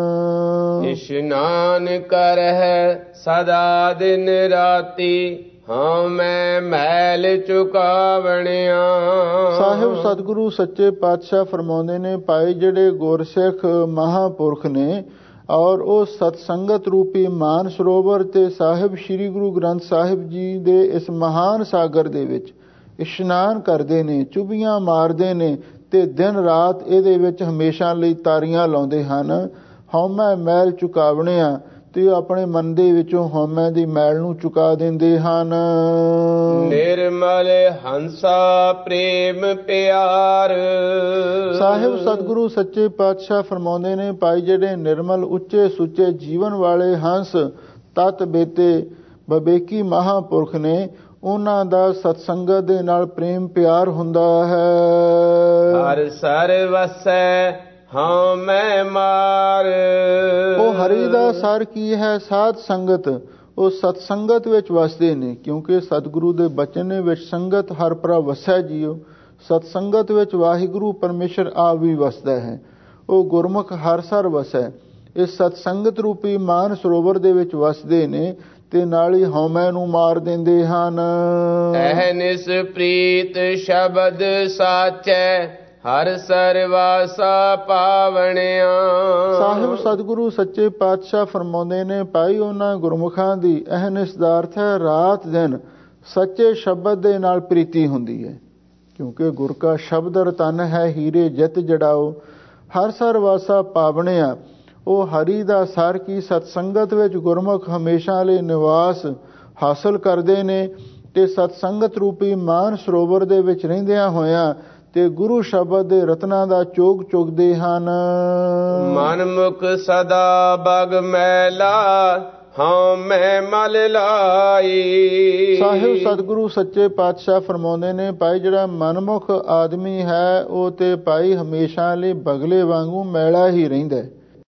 ਇਸ਼ਨਾਨ ਕਰਹਿ ਸਦਾ ਦਿਨ ਰਾਤੀ, ਹਾਂ ਮੈਂ ਮੈਲ ਚੁਕਾਵਣਿਆ। ਸਾਹਿਬ ਸਤਿਗੁਰੂ ਸੱਚੇ ਪਾਤਸ਼ਾਹ ਫਰਮਾਉਂਦੇ ਨੇ, ਭਾਈ ਜਿਹੜੇ ਗੁਰਸਿੱਖ ਮਹਾਂਪੁਰਖ ਨੇ ਔਰ ਉਹ ਸਤਸੰਗਤ ਰੂਪੀ ਮਾਨ ਸਰੋਵਰ ਤੇ ਸਾਹਿਬ ਸ੍ਰੀ ਗੁਰੂ ਗ੍ਰੰਥ ਸਾਹਿਬ ਜੀ ਦੇ ਇਸ ਮਹਾਨ ਸਾਗਰ ਦੇ ਵਿੱਚ ਇਸ਼ਨਾਨ ਕਰਦੇ ਨੇ, ਚੁਭੀਆਂ ਮਾਰਦੇ ਨੇ ਤੇ ਦਿਨ ਰਾਤ ਇਹਦੇ ਵਿੱਚ ਹਮੇਸ਼ਾ ਲਈ ਤਾਰੀਆਂ ਲਾਉਂਦੇ ਹਨ। ਹਉਮੈ ਮੈਲ ਚੁਕਾਵਣਿਆ, ਤੇ ਆਪਣੇ ਮਨ ਦੇ ਵਿੱਚੋਂ ਹਉਮੈ ਦੀ ਮੈਲ ਨੂੰ ਚੁਕਾ ਦਿੰਦੇ ਹਨ। ਨਿਰਮਲ ਹੰਸਾ ਪ੍ਰੇਮ ਪਿਆਰ। ਸਾਹਿਬ ਸਤਿਗੁਰੂ ਸੱਚੇ ਪਾਤਸ਼ਾਹ ਫਰਮਾਉਂਦੇ ਨੇ, ਭਾਈ ਜਿਹੜੇ ਨਿਰਮਲ ਉੱਚੇ ਸੁੱਚੇ ਜੀਵਨ ਵਾਲੇ ਹੰਸ ਤਤ ਬੇਤੇ ਬਵੇਕੀ ਮਹਾਂਪੁਰਖ ਨੇ, ਉਹਨਾਂ ਦਾ ਸਤਸੰਗਤ ਦੇ ਨਾਲ ਪ੍ਰੇਮ ਪਿਆਰ ਹੁੰਦਾ ਹੈ। ਹਰ ਸਰ ਵਸੈ ਹਾਂ ਮੈਂ ਮਾਰ। ਉਹ ਹਰੀ ਦਾ ਸਰ ਕੀ ਹੈ? ਸਾਧ ਸੰਗਤ। ਉਹ ਸਤਸੰਗਤ ਵਿੱਚ ਵਸਦੇ ਨੇ, ਕਿਉਂਕਿ ਸਤਿਗੁਰੂ ਦੇ ਬਚਨ ਨੇ ਵਿੱਚ ਸੰਗਤ ਹਰ ਪ੍ਰਭ ਵਸੈ ਜੀਓ। ਸਤਸੰਗਤ ਵਿੱਚ ਵਾਹਿਗੁਰੂ ਪਰਮੇਸ਼ਰ ਆਪ ਵੀ ਵਸਦਾ ਹੈ। ਉਹ ਗੁਰਮੁਖ ਹਰ ਸਰ ਵਸੈ। ਇਸ ਸਤਸੰਗਤ ਰੂਪੀ ਮਾਨ ਸਰੋਵਰ ਦੇ ਵਿੱਚ ਵਸਦੇ ਨੇ ਤੇ ਨਾਲ ਹੀ ਹਉਮੈ ਨੂੰ ਮਾਰ ਦਿੰਦੇ ਹਨ। ਅਹਨਿਸ ਪ੍ਰੀਤ ਸ਼ਬਦ ਸਾਚੈ, ਹਰ ਸਰਵਾਸਾ ਪਾਵਣਿਆ। ਸਾਹਿਬ ਸਤਿਗੁਰੂ ਸੱਚੇ ਪਾਤਸ਼ਾਹ ਫਰਮਾਉਂਦੇ ਨੇ, ਭਾਈ ਉਹਨਾਂ ਗੁਰਮੁਖਾਂ ਦੀ ਅਹਨਿਸ ਦਾ ਅਰਥ ਹੈ ਰਾਤ ਦਿਨ ਸੱਚੇ ਸ਼ਬਦ ਦੇ ਨਾਲ ਪ੍ਰੀਤੀ ਹੁੰਦੀ ਹੈ, ਕਿਉਂਕਿ ਗੁਰ ਕਾ ਸ਼ਬਦ ਰਤਨ ਹੈ ਹੀਰੇ ਜਿਤ ਜੜਾਓ। ਹਰ ਸਰਵਾਸਾ ਪਾਵਣਿਆ, ਉਹ ਹਰੀ ਦਾ ਸਰ ਕੀ ਸਤਸੰਗਤ ਵਿੱਚ ਗੁਰਮੁਖ ਹਮੇਸ਼ਾ ਲਈ ਨਿਵਾਸ ਹਾਸਲ ਕਰਦੇ ਨੇ ਤੇ ਸਤਸੰਗਤ ਰੂਪੀ ਮਾਨ ਸਰੋਵਰ ਦੇ ਵਿੱਚ ਰਹਿੰਦਿਆਂ ਹੋਇਆਂ ਤੇ ਗੁਰੂ ਸ਼ਬਦ ਦੇ ਰਤਨਾਂ ਦਾ ਚੋਗ ਚੁਗਦੇ ਹਨ। ਮਨ ਮੁਖ ਸਦਾ ਬਗ ਮੈਲਾ, ਹਾਂ ਮੈਂ ਮਲ ਲਾਈ। ਸਾਹਿਬ ਸਤਿਗੁਰੂ ਸੱਚੇ ਪਾਤਸ਼ਾਹ ਫਰਮਾਉਂਦੇ ਨੇ, ਭਾਈ ਜਿਹੜਾ ਮਨਮੁਖ ਆਦਮੀ ਹੈ ਉਹ ਤੇ ਭਾਈ ਹਮੇਸ਼ਾ ਲਈ ਬਗਲੇ ਵਾਂਗੂ ਮੈਲਾ ਹੀ ਰਹਿੰਦਾ ਹੈ।